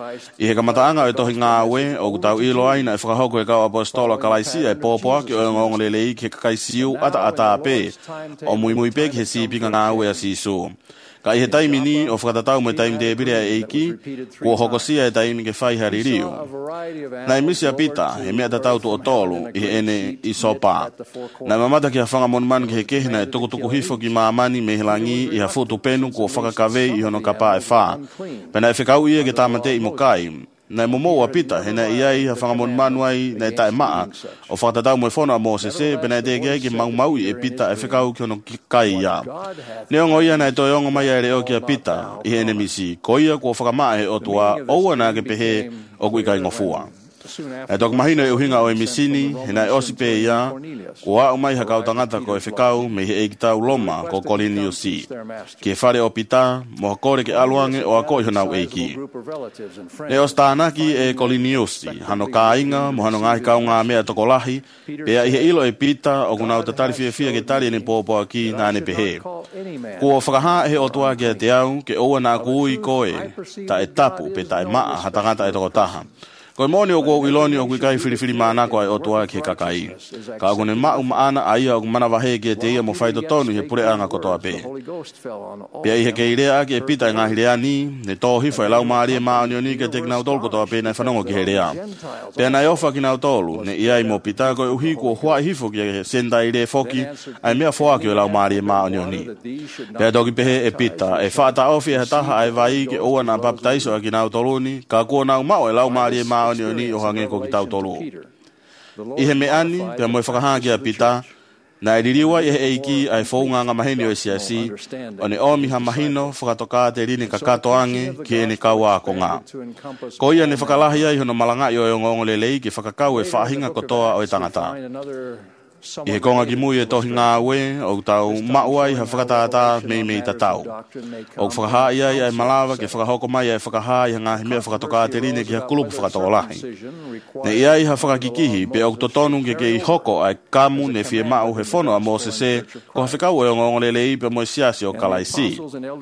I he kamataanga e tohi ngā ue o kutau ilo aina e whakahoko e kau apostolo kalaisia e pōpoa ki o ngongole lei ki he kakaisiu ata ata pe o mui mui pe ki he sipinga ngā ue a sisu. Ka i he taimi ni o whakatatau mo e taimi te ebire a eiki, kua hokosia e taimi ke whai hari riu. Nai misi a pita, he mea tatau tu o tolu, i he ene i sopa. Nai mamata ki ha whanga monumanu ki he kehina e tukutuku hifo ki maamani me he langi i ha futu penu kua whakakawei i hono kapa e wha. Pena e whikau ia ke tamate i mokai. Nai momo a pita, he nai iai ha whanga monumanu ai nai tae maa, o whakatatau mo e whona mo se se, pena e te kia ki mau mau i e pita e whikau ki hono kai ia. Neongo ia nai toi ongo mai aere o ki a pita, i he ene misi, ko ia kua whakamaa he o tua, oua nā ke pehe o kui kai ngofua. E toku mahino e uhinga o e misini, he nai osipe ia, kua au mai hakau tangata ko e whikau me he eikitau loma ko Kolinio si. Ki e whare o pita, mo hakore ke aluange o ako i honau eiki. E os tānaki e Kolinio si, hano kāinga, mo hano ngahi kau ngā mea toko lahi, pea i he ilo e pita o kunau tatari fia fia ke tari ene pōpoa ki nāne pehe. Kua whakaha he o tua ke te au, ke oua nā kui koe, ta e tapu pe ta e maa hatangata e toko taha. Ko e moni o kua wiloni o kui kai whiriwhiri mānako ai o tua ki he kakai. Ka ako ne mau maana a ia o mana wahe ki e te ia mo whaito tonu he pure anga kotoa pe. Pia i he ke irea ki e pita e ngahi rea ni, ne tō hifa e lau maari e maoni o ni ke te kinau tolu kotoa pe nei whanongo ki he rea. Pia nei ofa kinau tolu, ne ia i mo pita ko e uhi kua hua hifo ki e senda i rea foki, ai mea fua ki o lau maari e maoni o ni. Pia toki pehe e pita, e whaata ofi e taha ai vai ke oa na baptaiso a kinau tolu ni, ka kua nau mau e lau maari e maoni oni oni o hange ko ki tau tolu. I he me ani, pia mo e whakahaa ki a pita, na e ririwa i he eiki ai whaunga ngā mahini o e siasi, o ne omi ha mahino whakatoka te rini ka katoange ki e ne kaua ko ngā. Ko ia ne whakalahi ai hono malanga i o e ngongole lei ki whakakau e whahinga kotoa o e tangata. I he konga ki mui e tohi ngā ue, o tau mauai ha whakatata mei mei tatau. O whakaha ia i ai malawa ke whakahoko mai ai whakaha i ngā himea whakatoka te rine ki ha kulupu whakatoko lahi. Ne ia i ha whakakikihi pe o totonu ke ke i hoko ai kamu ne fie mau he whono a mo se se, ko ha whikau e o ngongole lei pe mo i siasi o kalaisi.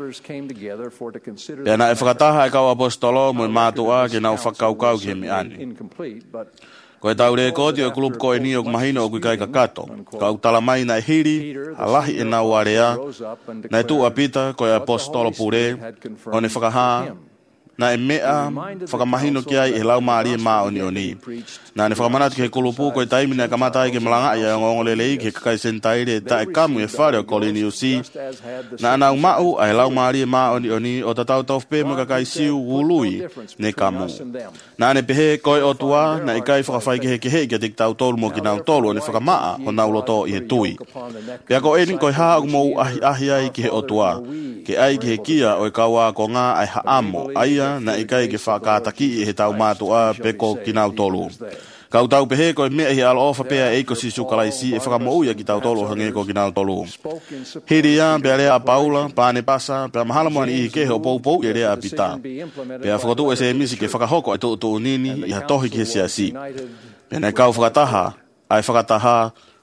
Pea na e whakataha e kau apostolo mo i mātua ke nau whakaukau ki he me ani. Ko e taure e koti o e kulupu ko e ni o kumahino o kui kai kakato. Ka au talamai na e hiri, a lahi e nau area, na e tu a pita ko e apostolo pure, o ne whakaha, na e mea whakamahino ki ai e lau maari e maa oni oni. Na ne whakamanatu ki he kulupu ko e taimina e kamata ai ke malanga i a ngongole lei ki he kakai sentaire ta e kamu e whare o Kolinio si. Na anau mau a he lau maari e maa oni oni o tatau taupe mo kakai siu wului ne kamu. Na ne pehe koe o tua na i kai whakawhai ke he ke he ki a tik tau tolu mo ki nau tolu o ne whakamaa o nau loto i he tui. Pea ko e ni koe haa mou ahi ahi ai ki he o tua. Ke ai ki he kia o e kaua ko ngā ai haamo aia na i kai ke whakataki i he tau mātua peko ki nau tolu. Kau tau pehe ko e mea hi alo ofa pea eiko si sukalaisi e whakamouia ki tau tolu hange ko ki nau tolu. Hiri ia, pea rea a paula, pāne pasa, pea mahala moani i ke he o pou pou i rea a pita. Pea whakatu e se emisi ke whakahoko e tuutu nini i ha tohi ki he siasi. Pea nei kau whakataha, ai whakataha,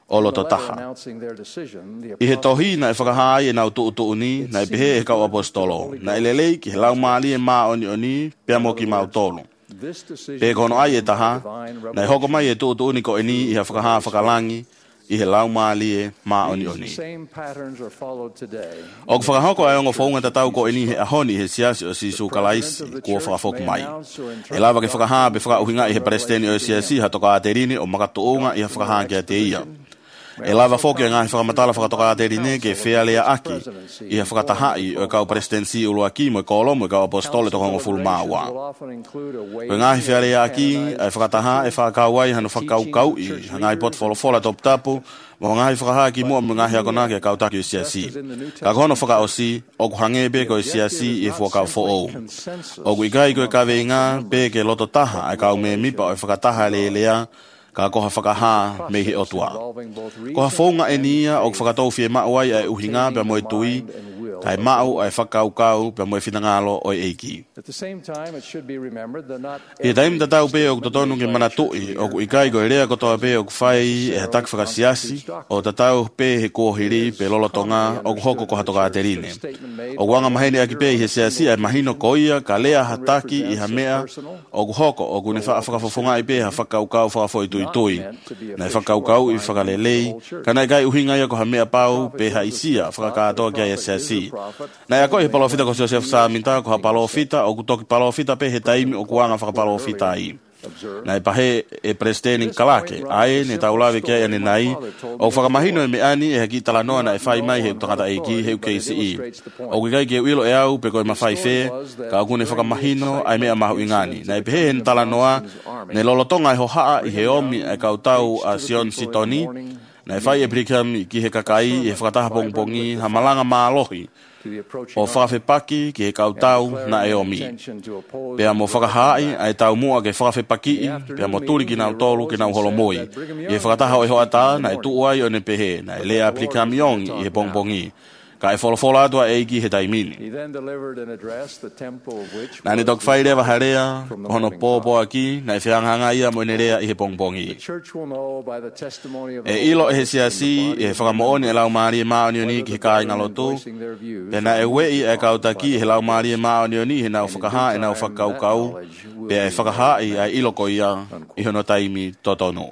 o loto taha. I he tohi na e whakahai e nau tuu tuu ni, na e pehe e kau apostolo. Na e lelei ki he lau maali e maa oni oni, pia mo ki mau tolu. Pe kono ai e taha, na e hoko mai e tuu tuu ni ko e ni i he whakaha whakalangi, i he lau maali e maa oni oni. O ku whakahoko ai ongo whaunga tatau ko e ni he ahoni he siasi o sisu kalaisi kua whakafoku mai. E lawa ke whakaha be whakauhinga i he presteni o siasi ha toka aterini o makatuunga i he whakaha ki a te ia. E lava foki e ngahi whakamatala whakatoka aterine ke whea lea aki i he whakatahai o e kau presidensi ulua ki mo e kolo mo e kau apostole to kongo fulu maua. O e ngahi whea lea aki e whakataha e whakawai hanu whakau kau i ngai pot wholofola top tapu mo ngahi whakaha ki mua mo ngahi akona ke kau taki o siasi. Ka kono whaka osi o ku hangebe ko e siasi i whakau fo ou. O ku ikai ko e kawe inga pe ke loto taha e kau me mipa o e whakataha le lea ka koha whakaha me he otua. Koha whaunga e nia o whakatou fie mauai e uhinga pia moe tui, kai mau e whakaukau pia moe whitangalo o e eiki. I taim tatau pe o kutotonu ke manatui o ku ikai ko e rea kotoa pe o ku whai e hatak whakasiasi o tatau pe he kuohiri pe lolotonga o ku hoko koha toka aterine. O wanga mahene aki pe i he siasi e mahino koia ka lea hataki i ha mea o ku hoko o ku ne whakafofonga i pe ha whakaukau whakafoi tui na e whakaukau i whakalelei kana i kai uhinga ia ko ha mea pau pe ha isia whakakatoa kia S S C na ia koe he palofita ko Joseph Saminta ko ha palofita o kutoki palofita pe he taimi o kuanga whakapalofita i na e pahe e presteni kalake ai ne taulawe kia ane nai o whakamahino e meani e haki talanoa na e whai mai he utangata e ki he U K C E o kikai ke uilo e au pe koe mawhai whe ka akune whakamahino ai mea mahu ingani na e pehe he talanoa ne lolotonga e hohaa i he omi e kautau a Sion Sitoni na e whai e prikam i ki he kakai i he whakataha pongpongi ha malanga maalohi o whawhe paki ki he kautau na e omi. Pea mo whakahai ai tau mua ke whawhe paki i, pea mo turi ki nau tolu ki nau holomoi. I he whakataha o e hoata na e tuuai o ne pehe na e lea plikamiong i he pongpongi. Ka e wholofola atua e iki he taimini. Na ne tok whai rewa harea, hono pōpō aki, na e whianganga ia mo ne rea i he pongpongi. E ilo e he siasi, e he whakamooni e lau maari e maoni oni ki he kai ngalotu, pe na e wei e kautaki he lau maari e maoni oni he nau whakaha e nau whakaukau, pe e whakaha i a ilo ko ia i hono taimi totonu.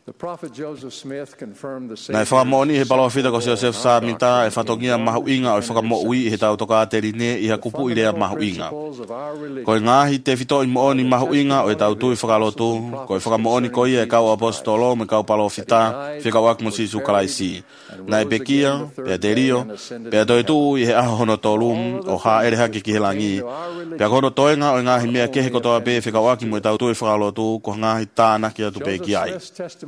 Na e whakamoni he palawhita ko Joseph Saminta e whatongia mahu inga o e whakamoui he tau toka aterine i ha kupu i rea mahu inga. Ko e ngahi te whito i mooni mahu inga o e tau tui whakalotu, ko e whakamooni ko ia e kau apostolo me kau palawhita whika wakmo sisu kalaisi. Na e pekia, pea te rio, pea toi tuu i he aho hono tolum o ha ere haki ki he langi. Pea kono toenga o e ngahi mea kehe kotoa pe whika wakimo e tau tui whakalotu ko ngahi tāna ki atu pe ki ai.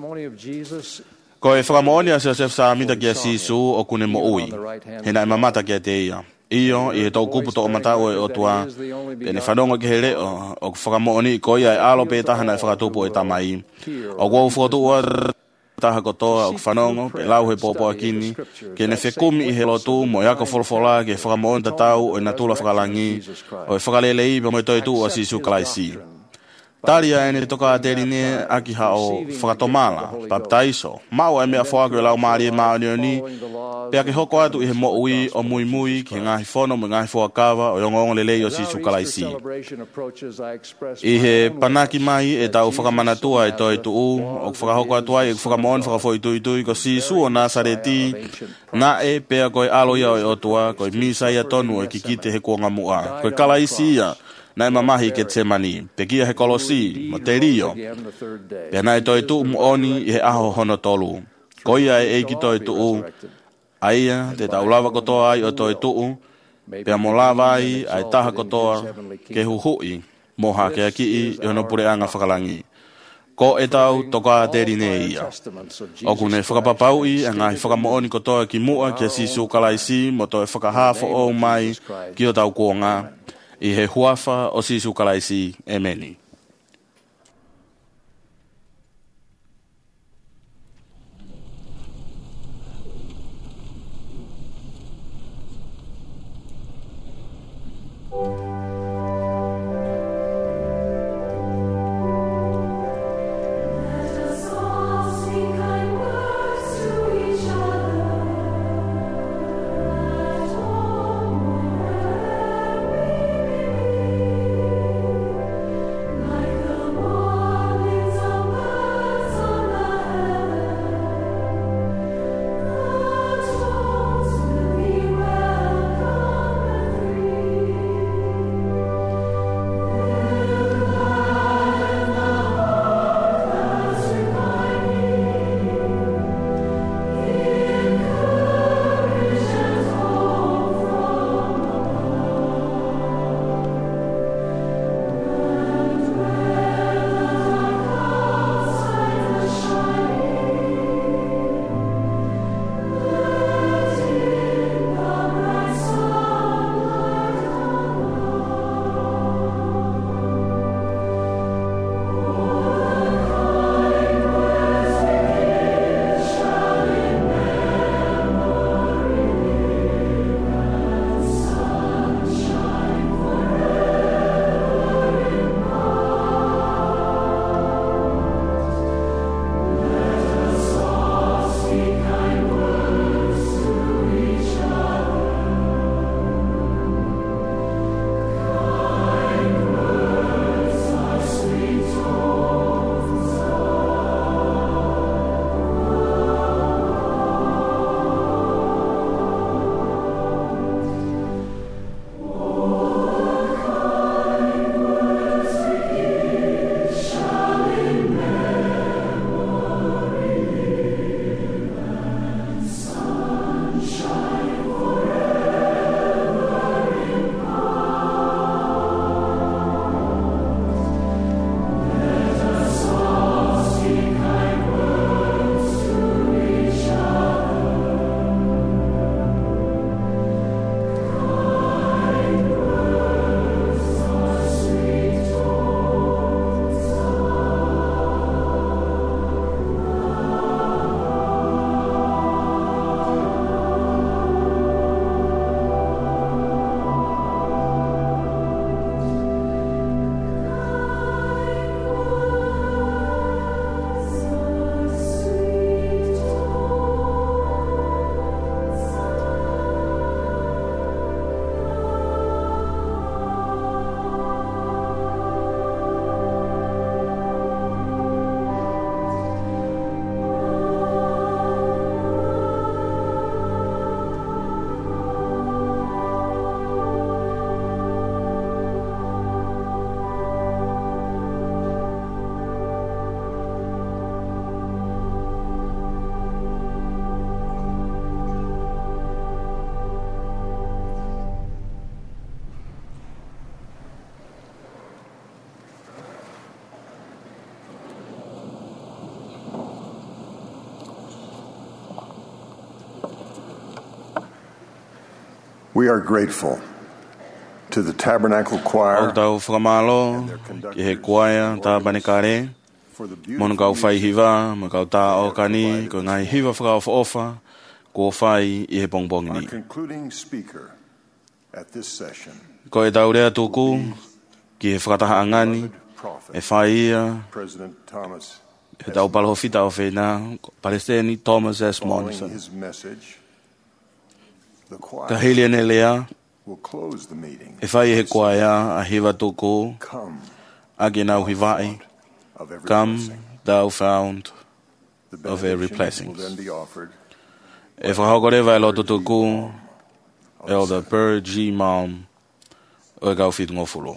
Ko e whakamooni a Joseph Saminta ki a sisu o kune mo ui. He na e mamata ki a te ia. Iyo, i he tau kupu to o matau e o tua. Pene whanonga ki he reo, o whakamooni i koia e alo pe tahana e whakatupu e tamai. O kua ufotu ua taha kotoa o whanonga, pe lau he popo akini. Ke ne whekumi i he lotu, mo iako wholofola ke whakamooni tatau o i natula whakalangi. O e whakalelei pe mo i toi tu o sisu kalaisi. Taria ene toka aterine aki hao whakatomala, baptaiso. Mau e mea whaku e lau maari e maoni oni. Pea ke hoko atu i he mo ui o mui mui ki he ngahi whono mo ngahi whakawa o yongongo lelei o sisu kalaisi. I he panaki mai e tau whakamanatua e toi tuu, o whakahoko atu ai e whakamoon whakafoi tui tui ko sisu o Nasareti. Na e pea koe alo ia o e otua, koe misa ia tonu e kikite he kuonga mua. Koe kalaisi ia. Na e mamahi ke te mani, pe kia he kolosi, mo te rio. Pe na e toi tuu muoni i he aho hono tolu. Ko ia e eiki toi tuu, aia te taulawa kotoa ai o toi tuu, pe mo lava ai ai taha kotoa ke huhui, mo hake aki i hono pureanga whakalangi. Ko e tau toka te rine ia. O kune whakapapau i, a ngahi whakamooni kotoa ki mua ki a sisu kalaisi, mo toi whakahafo o mai ki o tau kuonga. I he huafa o sisu kalaisi e meni. Let us all speak kind words to We are grateful to the Tabernacle Choir Tau whakamalo, ki he kuaia, tā banikare, mono kau whai hiva, ma kau tā o kani, ko ngai hiva whakao whaofa, ko whai i he pongpong Our ni. concluding speaker at this session, Ko e tau rea tūku, ki he whakataha angani, e whai ia, President Thomas, he tau palaho whita o whenā, Palestini Thomas S. following Monson. his message, the Ka choir hele ne lea, will close the meeting e whai he kuaia, a hiva tūku, Come, agi nau hiwai, of every come, blessing. thou found The of every benediction will blessings. then be offered. E whakahokore vai loto tūku, Elder Per G. Malm, o e kau whitu ngofulo.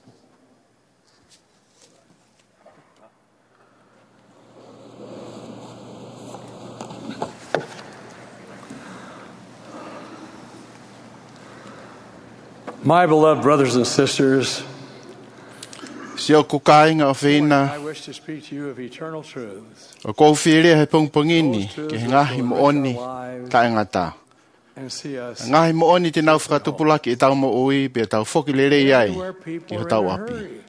My beloved brothers and sisters, Sio kukainga o whina, I wish to speak to you of eternal truths o kou whiria he pungpungini, ki he ngahi mo oni, ka e ngata. and see us Ngahi mo oni te nau whakatupulaki e tau mo ui, pe tau whoki lere iai, where ki people ho are tau in a api. hurry.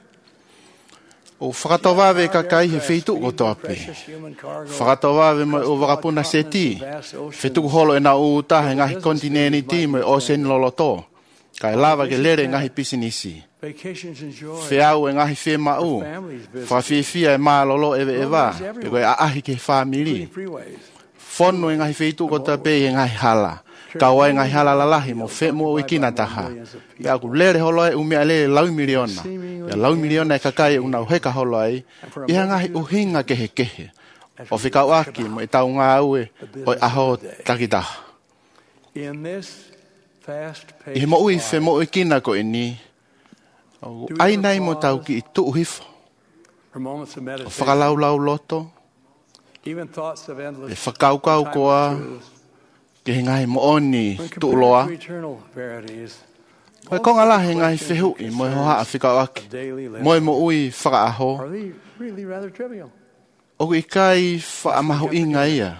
O whakatawawe ka kai he whitu o to api. Whakatawawe mo o wakapuna se ti, whitu holo e na uta he ngahi kontineni ti mo o sen loloto. Ka e lava ke lere ngahi pisinisi. Vacations and joy. Whiau e ngahi whe mau, whawhiwhia e maa lolo ewe e wā, pe koe a ahi ke whamiri. Freeways. Whono e ngahi whitu ko ta pe e ngahi hala. Ka wai ngahi hala lalahi mo whe mo i kina taha. Pe aku lere holo e umea lere lau miliona. Ia lau miliona e kakai e unau heka holo ai. Ia ngahi uhinga kehe kehe. O whikau aki mo e tau ngā aue o e aho takitaha. In this fast I he paced mo ui life, whe mo i kina ko e ni. O ai nei mo tau ki i tuu hifo. for moments of O meditation, whakalau lau loto. even thoughts of E endless whakaukau koa. Ke he ngahi mo oni when tuu compared loa. to eternal verities, Koe konga la he ngahi whehu i mo e hoa a whikau aki. daily living Mo e mo ui whakaaho. are really, really rather trivial. O i kai whaamahu inga ia.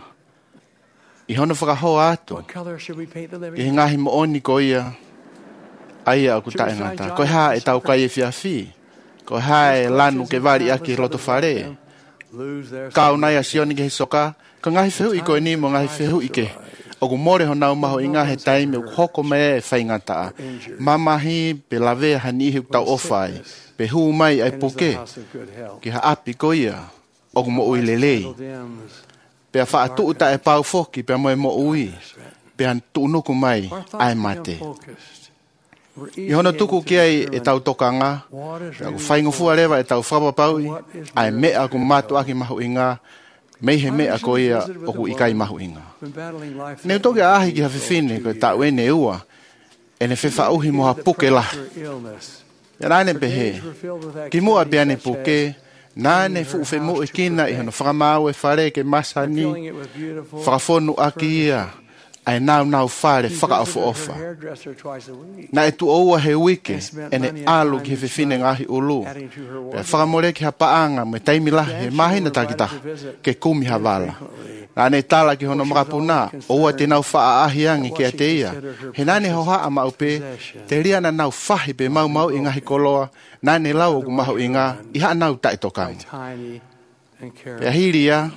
I hono whakaho atu. What color should we paint the Ke living? he ngahi mo oni ko ia. Aia aku tae ngata. Koe ha e tau kai e whiawhi. Koe ha e lanu ke wari aki roto whare. Lose their Kau nai a sioni ke he soka. Ko ngahi whehu i koe ni mo ngahi whehu i ke. O ku more ho nau maho i ngahe taime u hoko me e whaingata. Mamahi pe lawe hani ihi tau ofai. Pe hu mai ai enters the poke. house of good health. Ki ha api ko ia. O ku mo ui lelei. Dims. Pe a wha atu ta e pau foki pe a mo e mo ui. Pe an tu nuku mai Our thoughts ai become mate. focused. We're I easily hono able tuku to ki ai e determine tau tokanga. what is Aku really whaingo fua rewa e tau whapapau i. what is Ai really mea ku matu aki mahu inga. Mei he mea ko ia o ku ikai mahu inga. when battling life. Ne toke ahi ki hawhiwhine ko tau e ne ua. E ne whewha uhi moha puke la. illness. E nane pehe. Ki mua piane puke. Nane fu fe mo e kina i hono whakamau e whare ke masani. Filling it with beautiful Whakafonu aki ia. Ai nau nau whare whakaofu ofa. hairdresser twice a week. Na e tu oua he wike, e ne alu ki he whiwhine ngahi ulu. Adding to her E wardrobe. whakamore ki ha paanga me taimi lahi he mahina takitaha, ke kumi ha wala. Nā ne tala ki hono makapuna, oua te nau wha ahi angi ki a te ia. He nane ho haa mau pe, te ria na nau whahi pe mau mau i ngahi koloa, nā ne lau o ku mahu i ngā, i haa nau tai tokang. Tiny and Pe caring. ahiri ia,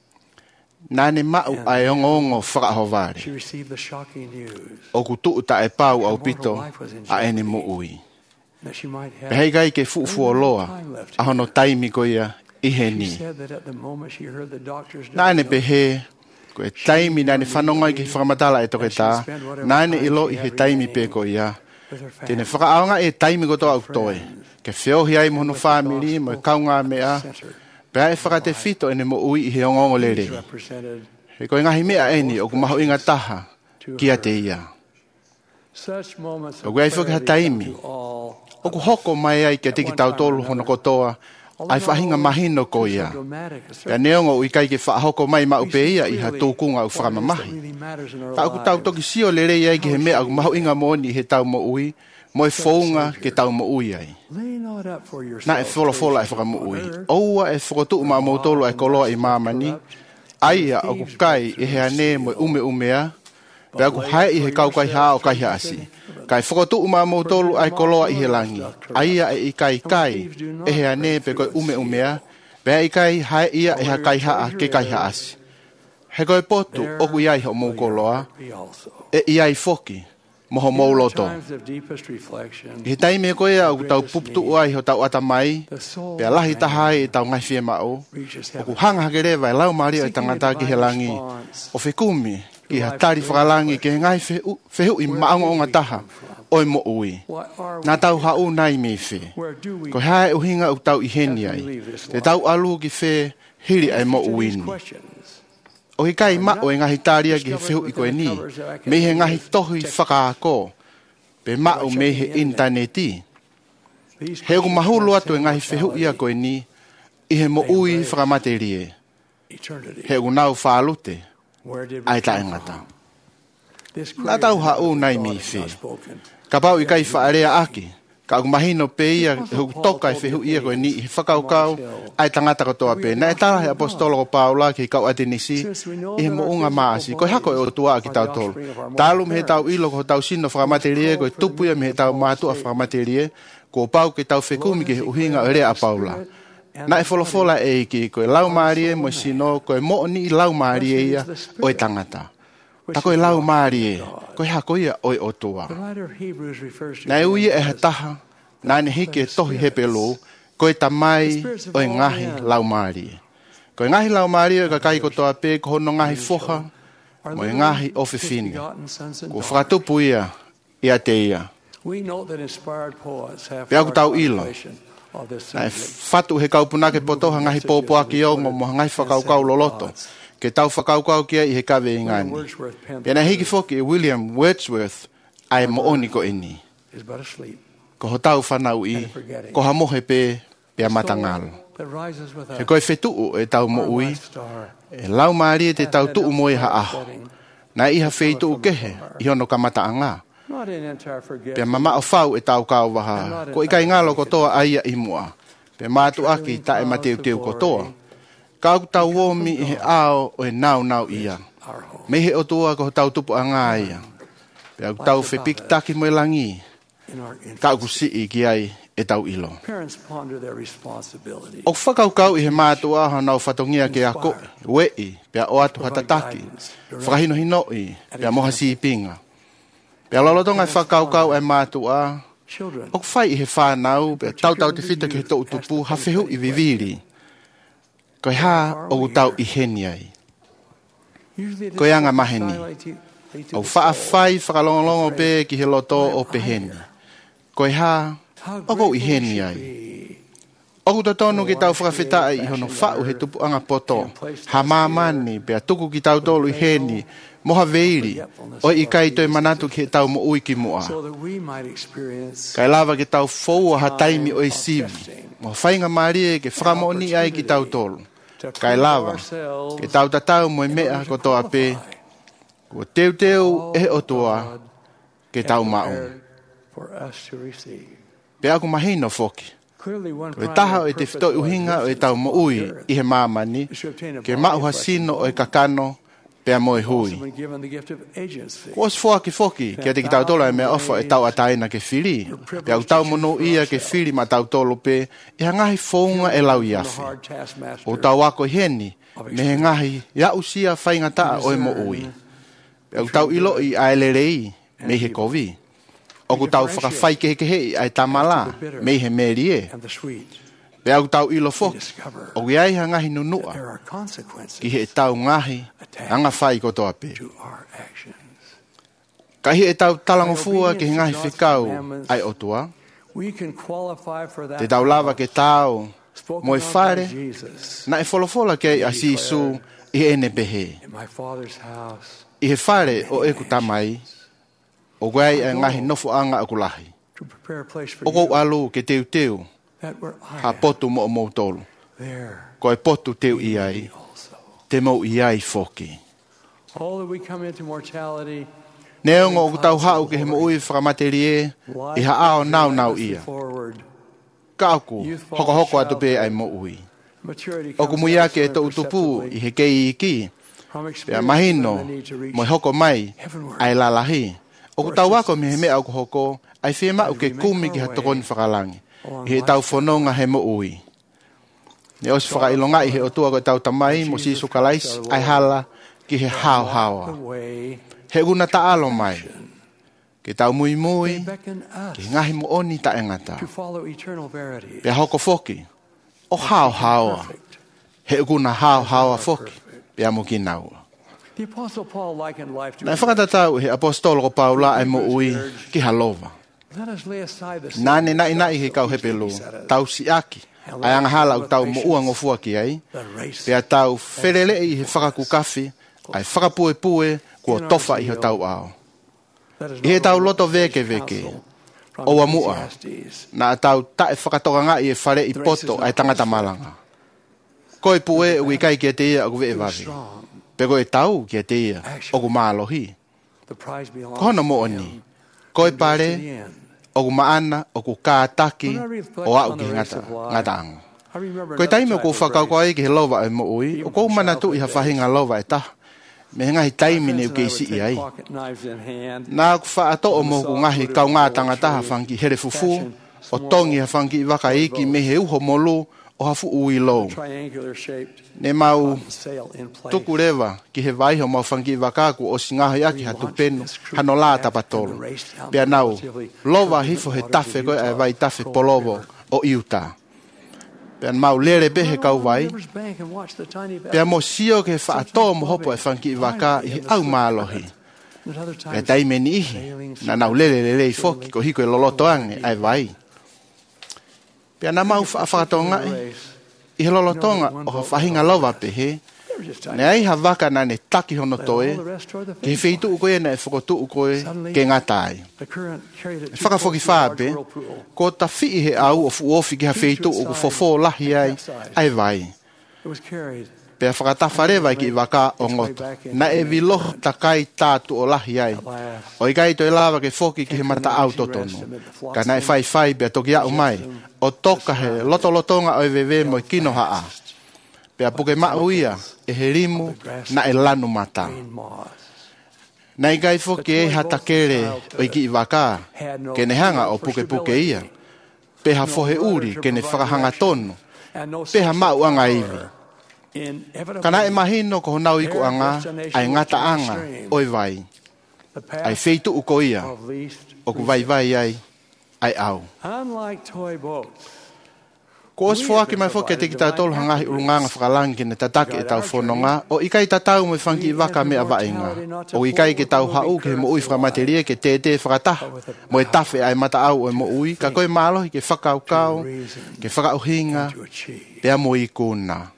nā ne mau ai ongo ongo whakahovare. She received the shocking news O ku tuu ta e pau au pito, a ene mo ui. that she might Pe have. hei kai ke fuufu o loa, a hono taimi ko ia, i he She ni. said that at the moment she heard the doctor's Nāne pe diagnosis, he, ko e taimi nāne whanonga i ki whakamatala e toke tā, nāne ilo i he taimi pe ko ia. with her Tēne family, whakaaonga e taimi ko tō au toe. Ke whiohi ai mohono whāmiri, mo e kaunga mea, pe ai whakate whito ene mo ui i he ongongo lere. represented He koe ngahi mea eni o ku maho inga taha, kia te ia. such moments of O koe ai whaka clarity taimi. come to all. O ku hoko mai ai kia tiki tau tolu hono kotoa, ai whahinga mahino ko ia. Pea neongo ui kai ke whahoko mai mau pe ia i ha tūkunga u whakamamahi. Ta aku tau toki sio le rei ai ki he mea aku maho inga moni he tau mo ui, mo e whaunga ke tau mo ui ai. Lay not up for yourself. Na e whola whola e whaka mo ui. Oua e whakotu ma mo tolo e koloa i mamani, ai a aku kai e he ane mo e ume umea, Pea ku hae i he kau kai haa o kai haasi. Kai whakotu uma mo tolu ai koloa i he langi. Aia e i kai kai e he ane pe koe ume umea. Pea i kai hae ia e ha kai haa ke kai haasi. He koe potu oku iai ho mou koloa. E iai foki moho mou loto. I tai me koe au tau puptu ai ho tau atamai. Pea lahi tahai e tau ngai fie mao. Oku hanga hakerewa e lau maria e tangata ki he langi. O whekumi ki ha tari whakalangi ke ngai whehu i maonga o ngataha oi mo ui. Nā tau hau nai me whe. Ko hae uhinga u tau i heni ai. Te tau alu ki whe hiri ai mo uini. O hi kai mao e ngahi tāria ki he whehu i koe ni. Me he ngahi tohi whakaako. Pe mao me he interneti. He uku mahulu atu e ngahi whehu ia koe ni. I he mo ui whakamaterie. He uku nau whaalute. Ai ta engata. Nā tau hau nai mi whi. Ka pau i kai whaarea aki. Ka uku mahino pe ia huku toka i whehu ia koe ni i whakaukau. Ai tangata katoa pe. Nā e tala he apostolo ko Paula ki kau atinisi. I he mo unga maasi. Koe hako e o tua ki tau tolu. Talu me he tau ilo ko tau sino whakamaterie. Koe tupuia me he tau mātua whakamaterie. Ko pau ke tau whekumi ki he uhinga o rea a Paula. Na e wholofola e ki koe lau maarie mo sino koe mo ni i lau maarie ia o e tangata. Ta koe lau maarie, koe hako ia o e otua. Na e uia e hataha, na ne hiki e tohi hepelo, koe tamai o e ngahi lau maarie. Koe ngahi lau maarie ka kai kotoa pe ko hono ngahi foha, mo e ngahi o whiwhini. Ko whakatupu ia, ia te ia. Pea ku tau ilo. Nai fatu he kaupunake potoha ngahi pōpua ki o mo ngai whakaukau loloto. Ke tau whakaukau kia i he kawe i ngani. Pena hiki foki e William Wordsworth ai mo oni ko ini. Ko ho tau whanau i, ko ha mohe pe pia matangalo. He koe whetuu e tau mo ui, e lau maari te tau tuu mo i ha aho. Nai iha wheituu kehe, i hono ka mata anga. Pea mama o whau e tau kau waha. Ko i kai ngalo kotoa aia i mua. Pea mātu aki ta e mateu teu kotoa. Kau tau womi i he ao o e nau nau ia. Me he o tua ko tau tupu anga ia. Pea tau whepik taki mo e langi. Kau ku sii ki ai e tau ilo. O whakau kau i he mātu aha nau whatongia ke ako. Wei, pea o atu hatataki. Whakahino hinoi, pea moha si pinga. Pea lolotonga whakau kau e mātua. O whai i he whanau, pea tau tau te whita ki he tau tupu, ha whehu i viviri. Koe ha o tau i heni ai. Koe anga maheni. O wha whai whakalongolongo pe ki he loto o peheni. Koe ha o kou i heni ai. O kuto tonu ki tau whakawhitai i hono whau he tupu anga poto. Ha mamani, pea tuku ki tau tolu i heni. Moha veiri, o i kai toi manatu ki he tau mo ui ki mua. Kai lava ki tau foua ha taimi o i sivi. Mo whainga marie ke whakamoni ai ki tau tolu. Kai lava, ke tau tatau mo i mea ko toa pe. Ko teu teu e o toa ke tau mau. Pe aku mahino foki. Ko e taha o e te whitoi uhinga o e tau mo ui i he mamani. Ke mau hasino o e kakano. Pea moe hui. Ko os foa ki foki, kia te ki tau tolo e mea ofa e tau ataina ke whiri. Pea u tau mono ia ke whiri ma tau tolo pe, e hangahi founga e lau iafi. O tau wako heni, me he ngahi, ia usia whainga taa o e mo ui. Pea u tau ilo i aelerei, me he kovi. O ku tau whakawhai ke he hei ai tamala, me he merie. Pea u tau ilo foki, o iai ha ngahi nunua, ki he tau ngahi, anga whai kotoa pe. Kahi e tau talangofua ki he ngahi whikau ai otua, te tau lava ke tau, mo e whare, na e wholofola ke a sisu i ene pehe. I he whare o eku tamai, o guai e ngahi nofu anga aku lahi. O kou alu ke teu teu, ha potu mo o mou tolu. Ko e potu teu i ai, te mou i ai foki. Neongo o tau hau ke he mo ui whakamaterie, i ha ao nau nau ia. Kauku, hoko hoko atu pe ai mo ui. O ku muia ke e to utupu i he kei i ki, Pea mahino, mo hoko mai, ai lalahi. O ku tau wako me he mea o ku hoko, ai whia mau ke kumi ki hatokoni whakalangi. He tau whanonga he mo ui. Ne osi whakailonga i he otua ko tau tamai, mo sisu kalais, ai hala ki he hao hawa. He guna taalo mai. Ke tau mui mui, ke ngahi mo oni ta engata. Pea hoko foki, o hao hawa. He guna hao hawa foki, pea mo ki naua. Nai whakatatau he apostolo ko Paula ai mo ui ki halova. Nane nai nai he kau hepelu, tau si aki. Ai anga hala u tau mo ua ngofua ki ai. Pea tau wherele i he whakaku kafi, ai whakapue pue kua tofa i he tau ao. I he tau loto veke veke, oua mua, na tau tae whakatoka nga i e whare i poto ai tangata malanga. Koe pue ui kai ki te ia o kuwe e wawe. Pego e tau ki te ia o ku maalohi. Kohono mo oni, koe pare, o ku maana, o ku kātaki, o au ki ngata, ngata ango. Koe taime o ku whakau koe ki he lova e mo ui, o kou manatu i ha whahinga lova e taha. Me ngahi taimine u keisi i ai. Nā ku whaato o mo ku ngahi kau ngā tangataha whanki here fufu, o tongi ha whanki i waka iki me he uho molu o hafu ui lou. Ne mau tuku rewa ki he waiho mau whanki i wakaku o singahi aki hatu penu hano lā tapatolo. Pea nau, lova hifo he tafe koe ai vai tafe polovo o iuta. Pea mau lere behe kau vai. Pea mo sio ke whaato mo hopo e whanki i waka i he au mālohi. Pea taime ni ihi, na nau lere lere i foki ko hiko e loloto ange ai vai. Pea na mau whaatonga i he lolotonga o ha whahinga lova pehe. Ne ai ha waka na ne taki hono toe, ke he whitu ukoe na e whakotu ukoe ke ngatai. E whakafoki whaape, ko ta whi he au o fuofi ki ha whitu uko fofo lahi ai, ai vai. Pea whakatawharewa ki i waka o ngoto, na e viloh takai tātu o lahi ai. O i kai toi lawa ke whoki ki he mata au totono, ka na e whai whai pea toki au mai, o toka he loto lotonga o e vewe mo i kino haa. Pea puke mau ia, e he rimu na e lanu mata. Nei gai foki e hata kere o iki i waka, ke ne hanga o puke puke ia. Peha fohe uri, ke ne whakahanga tonu. Peha mau anga iwi. Kana e mahino ko honau iku anga, ai ngata anga, oi vai. Ai feitu uko ia, o ku vai vai ai, ai au. Ko os foaki mai foke te ki tau tolu hangahi urunganga whakalangi ne tatake e tau whanonga, o ikai tatau me whanki i waka me awainga. O ikai ke tau hau ke mo ui whakamateria ke te te whakataha, mo e tafe ai mata au o mo ui, ka koe mālohi ke whakau kau, ke whakauhinga, pea mo i kūna.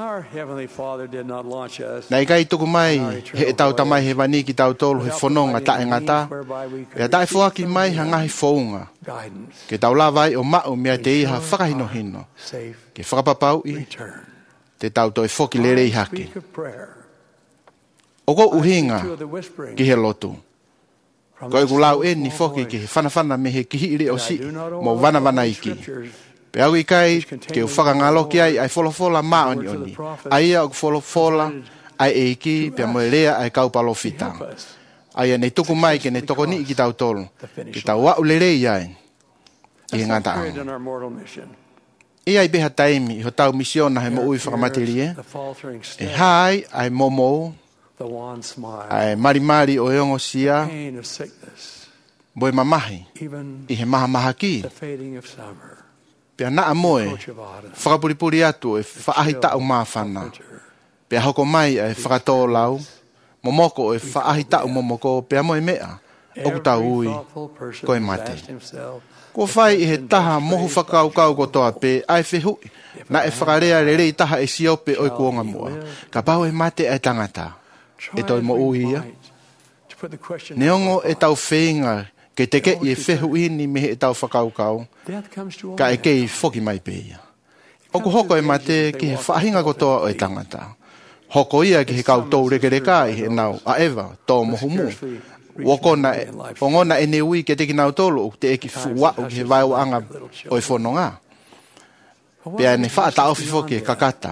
Na ikai tuku mai, he e tau tamai he wani ki tau tolu he whanonga ta e ngata, pea tae foaki mai hangahi whaunga. Ke tau la vai o mau mea te iha whakahino hino. Ke whakapapau i, te tau toi whoki lere i haki. O ko uhinga ki he lotu. Ko e kulau e ni whoki ki he whanawhana me he kihiri o si, mo wana wana iki. Pe au i kai, ke u whakangaloki ai, ai wholofola maa oni oni. Ai au wholofola, ai e iki, pia moe rea ai kaupalo fitang. Ai nei tuku mai ke ne toko ni ki tau tolu. Ki tau wau le rei ai. I ngata au. I ai beha taimi, ho tau misiona he mo ui whakamaterie. E hai, ai momo, ai marimari o eongo sia, boi mamahi, i he maha maha ki. Pea naa moe, whakapuripuri atu e whaahi tau mawhana. Pea hoko mai e whakatō lau, momoko e whaahi tau momoko, pea moe mea, oku tau ui, koe mate. Ko whai i he taha mohu whakau kau ko toa pe, ai whehui, na e whakarea re rei taha e siope oi kuonga mua. Ka pau e mate e tangata, e toi mo ui ia. Neongo e tau whenga, ke teke i e whehui ni me he tau whakau kau, ka e kei whoki mai peia. Oku hoko e mate ki he whahinga ko toa o e tangata. Hoko ia ki he kau tau reke reka i he nau, a ewa, tō mohu mu. Wakona e, ongona e ne ui ke teki nau tolo, te eki fuwa o ki he vai o anga o e whanonga. Pea ne whaata ofi whoki e kakata.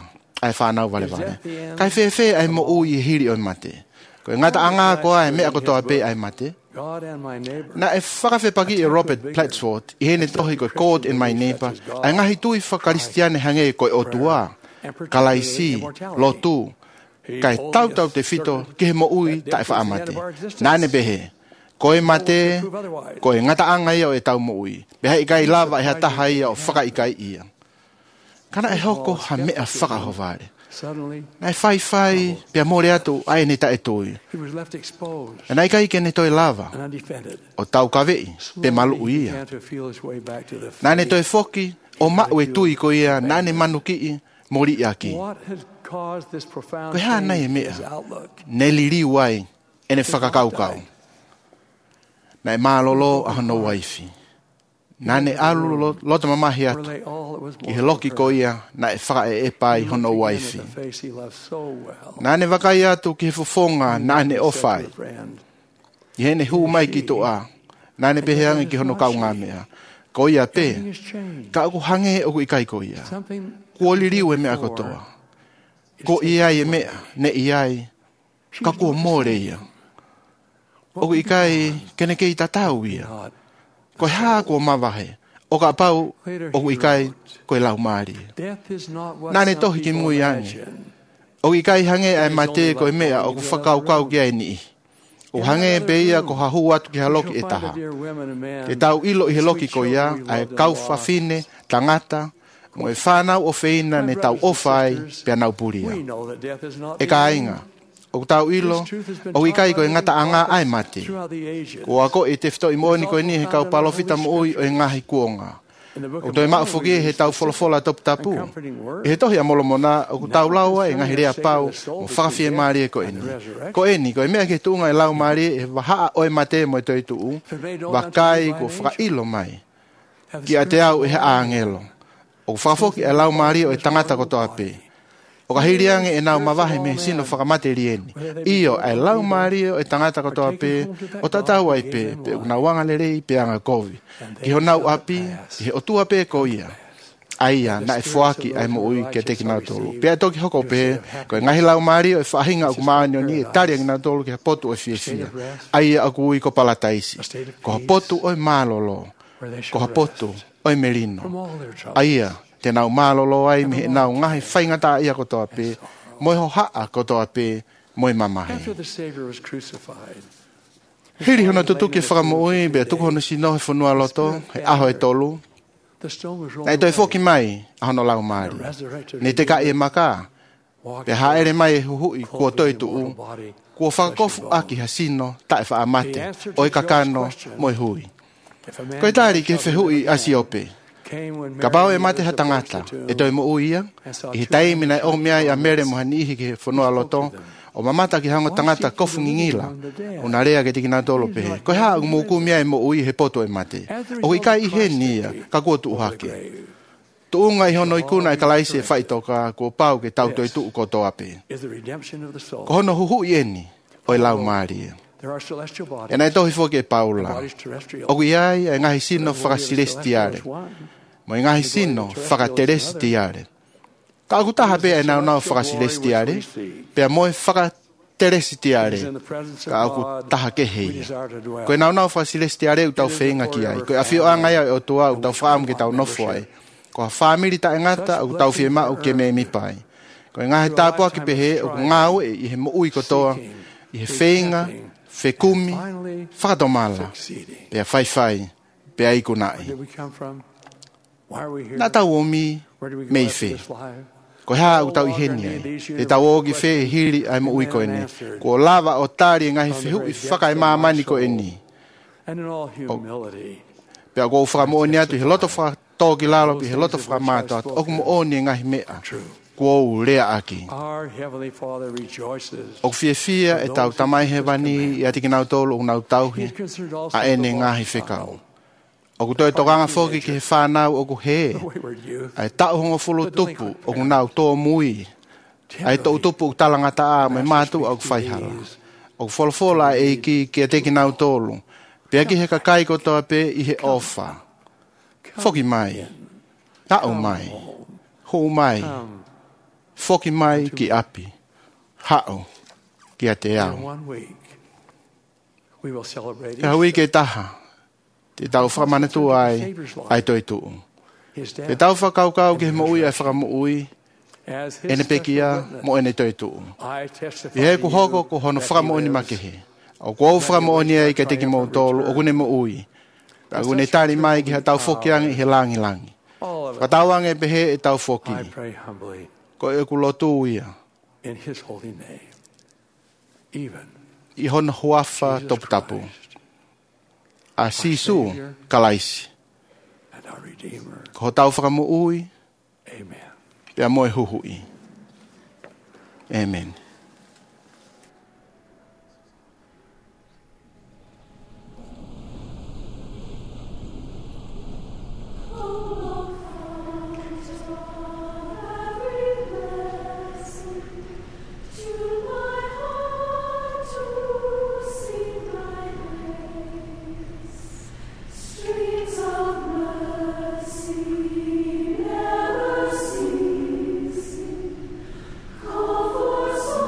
ai whanau vale vale. Kai whee whee ai mo ui hiri o mate. Ko ngata anga ko ai mea ko toa pe ai mate. Na e whakawhe paki e Robert Platsford, i hene tohi ko God and my neighbor, ai ngahi tui whakaristiane hange ko o tua, kalaisi, lotu, kai tau tau te whito, ki he mo ui tai wha amate. Nane behe, ko e mate, ko e ngata anga ia o e tau mo ui. Beha i kai lava e ha taha ia o whaka i kai ia. Kana e hoko ha mea whakahovare. Nai whai whai, pia mōre atu, ai ne ta e tui. E nai kai ke ne toi lava, o tau kawei, pe malu ia. Nai ne toi whoki, o mau e tui ko ia, nai ne manu ki i, mori i aki. Koe haa nai e mea, ne li riu ai, e ne whakakaukau. Nai mālolo a hono waifi. Nane alu lota mamahi atu, ki he loki ko ia, na e whaka e epai hono waifi. Nane wakai atu ki he fufonga, nane ofai. I hene hu mai ki to a, nane peheangi ki hono kau ngā mea. Ko ia pe, ka aku hange oku ikai ko ia. Ko liriu e mea kotoa. Ko iai e mea, ne iai, ka kua more ia. Oku ikai, kene kei tatau ia. Ko haa ko mawahe, o ka pau, o ikai, ko lau maari. Nane tohi ki mui angi. O ikai hange ai mate ko e mea o ku whakau kau ki ai ni. O hange pe ia ko hahu atu ki haloki e taha. Ke tau ilo i he loki ko ia, ai kau whawhine, tangata, mo e whanau o whina ne tau ofai, pia nau puria. E ka ainga. O tau ilo, o ikai ko e ngata anga ai mate. Ko ako e te whito i mooni ko e ni he kau palofita mo ui o e ngahi kuonga. O toi maa whuki he tau wholofola topu tapu. E he tohi a molomona, o ku tau laua e ngahi rea pau, mo whakawhie maari e ko eni. Ko eni, ko e mea ke tuunga e lau maari e wahaa o e mate mo e toi tuu, wakai ko whakailo mai. Ki a te au e he aangelo. O ku whakafoki e lau maari o e tangata ko toa pe. O ka hiriange e nau mawahe me sino whakamate rieni. Iyo ai lau mario e tangata katoa pe, o tatau ai pe, pe una wanga lerei pe anga kovi. Ki ho nau api, ki he otua pe ko ia. Aia, na e fuaki ai mo ui ke teki nau tolu. Pea toki hoko pe, ko e ngahi lau mario e whahinga o kumaanio ni e tari angi nau tolu ki ha potu o fia fia. Aia aku ui ko palataisi. Ko ha potu oi malolo. Ko ha potu oi merino. Aia, te nau mālolo ai me nau ngahi whaingata ia kotoa pe, moi ho haa kotoa pe, moi mamahe. Hiri hona tutuki e whakamoui, bea tuku hona si nohe whanua loto, he aho e tolu. Nei toi whoki mai, a hono lau maari. Ne te ka e maka, bea haere mai e huhui kua toi tuu, kua whakakofu aki ha sino, tae wha amate, oi kakano, moi hui. Koe tari ke whehui asi ope. Ka pao e mate ha tangata, e toi mo uia, i he taimi nei o mea i a mere mo hanihi ki he whanua loto, o mamata ki hango tangata kofu ngingila, o na rea ke tiki nā tolo pehe. Koe haa u mōku mea i mo ui he poto e mate. O i kai i he nia, ka kua tu uhake. Tu unga i hono i kuna e kalaisi e whaitoka, kua pau ke tau toi tu uko toa pe. Ko hono huhu i eni, o i lau maari. E nei tohi fōke e paula. O kui ai e ngahi sino whakasilestiare. Mo i ngahi sino whakaterestiare. Ka aku taha pia e nau nau whakasilestiare, pia moe whakaterestiare, ka aku taha keheia. Ko e nau nau whakasilestiare u tau whenga ki ai. Ko e awhio angai au o tua u tau whaamu ke tau nofo ai. Ko ha whaamiri ta e ngata u tau whie mau ke me mi pai. Ko e ngahi tāpua ki pehe o ngau e i he mo ui kotoa, i he whenga, whekumi, whakatomala, pia whaiwhai, pia ikunai. Nā tau o mi, mei whe. Ko haa u tau i heni ai. Te tau ogi whe hiri ai mo ui ko eni. Ko lava o tāri e ngahi whehu i whakai maamani ko eni. Pia ko whakamo oni atu, he loto whakatoki lalo, he loto whakamātu atu. Oku mo oni e ngahi mea. Ko rea aki. Oku fia fia e tau tamai he wani i atiki nau tolu o nau tauhi a ene ngahi whekau. Oku toi tokanga whoki ki he whanau oku he. Ai tau hongo fulu tupu oku nau tō mui. Ai tō tupu u talangata a me mātu oku whaihala. Oku wholofola e ki ki atiki nau tolu. Pea ki he kakai kotoa pe i he ofa. Whoki mai. Tau mai. Hou mai. foki mai ki api, hao, ki a te au. Te hui ke taha, te tau whamanatu ai, ai toi tuu. Te tau whakaukau ki he mo ui ai whakamu ui, ene pekia mo ene toi tuu. I he ku hoko ko hono whakamu oni makehe. O ko au whakamu oni ai ke teki mo tolu, o kune mo ui. Ka kune tari mai ki ha tau whokiangi he langi langi. Ka tau ange pehe e tau whoki. Ko e ku lotu ia. I hono huafa topu tapu. A sisu kalaisi. Ko tau whakamu ui. Pea moe huhui. Amen. For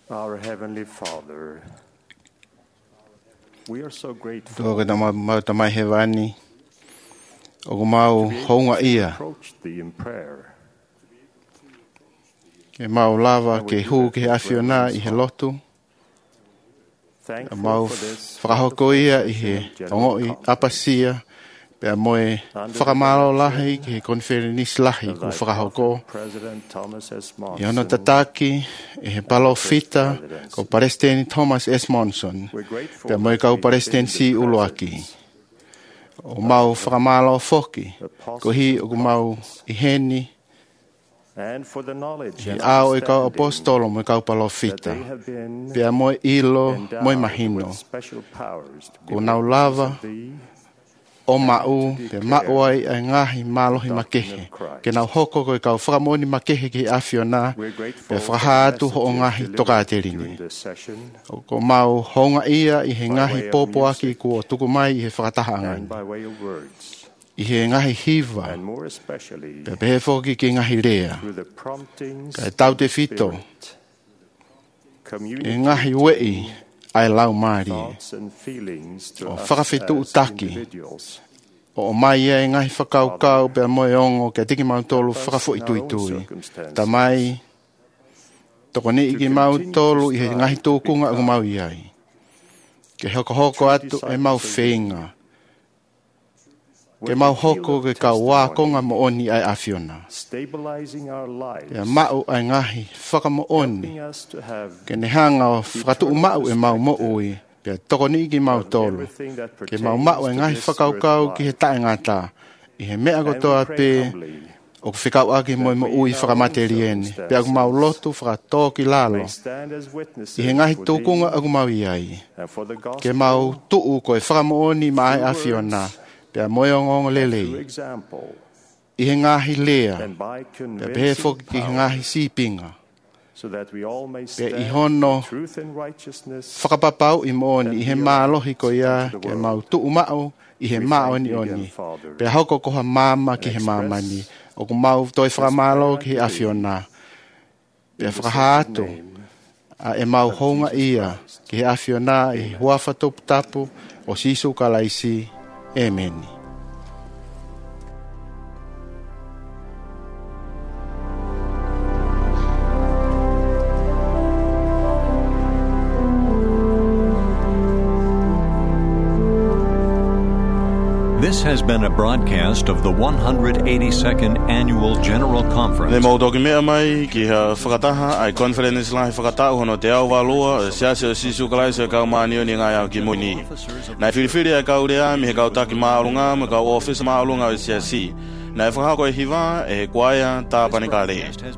Our Heavenly Father, we are so grateful Tō ke tama mau tamai he wani. O ko mau hounga ia. approach thee in prayer. Ke mau lava ke hu ke afiona i he lotu. Mau whakahoko ia i he ongo i apasia. Pea moe whakamalo lahi ki he konferenis lahi ku whakahoko. I ono tataki i he palo fita ko Palestine Thomas S. Monson. Pea moe kau Palestine si uloaki. O mau whakamalo foki. Ko hi o mau i heni. And for the knowledge I ao e kau apostolo mo kau palo fita. Pea moe ilo moe mahino. Ko nau lava. O mau, te mauai ai ngahi malohi makehe. Ke nau hoko koe kau whakamoni makehe ki afiona, pe whahatu ho o ngahi toka aterini. O ko mau honga ia i he ngahi popo aki kua tuku mai i he whakataha angani. I he ngahi hiva, pe pehe whoki ki ngahi rea. Kai tau te fito, i ngahi wei, ai lau maari. O whakawhitu utaki. O mai e ngahi whakaukau pia moe ongo kia tiki mautolu whakafo itui tui. Ta mai, toko ni iki mautolu i he ngahi tūkunga aku mau iai. Ke hoko hoko atu e mau whenga. Ke mau hoko ke kau wākonga mo oni ai afiona. Ia mau ai ngahi whakamo oni. Ke ne hanga o whakatu umau e mau mo ui. Pia toko ni iki mau tolu. Ke mau mau ai ngahi whakaukau ki he tae ngata. I he mea kotoa pe o ku whikau aki mo mo ui whakamateri ene. Pia aku mau lotu whakatō ki lalo. I he ngahi tūkunga aku mau iai. Ke mau tuu koe whakamo oni ma ai afiona. Pea moe o ngongo lelei. I he ngahi lea. Pea pehe whoki ki he ngahi sipinga. Pea i hono whakapapau i mooni i he mālohi ko ia ke mau tuu mao i he maoni oni. Pea hoko koha mama ki he mamani. O ku mau toi whakamalo ki he afiona. Pea whakahātu. A e mau honga ia ki he afiona i he huafa topu tapu o sisu kalaisi. Amen. This has been a broadcast of the one hundred eighty-second Annual General Conference. Le mau toki mea mai ki ha whakataha ai conference lahi whakatau hono te au walua siase o sisu kalai se kau maanio ni ngai au ki muni. Nai whiriwhiri ai kau rea mi he kau taki maarunga me kau office maarunga o siasi. Nai whakako e hiva e he kuaia tā panikare.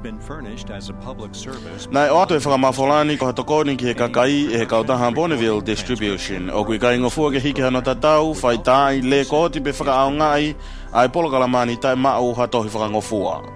Nai o ato e whakamawholani ko hatokoni ki he kakai e he kautaha Bonneville Distribution. O kui kai ngofua ke hiki hano tatau, whai tai le koti pe whakaau ngai ai polo kalamani tai mau hatohi whakangofua.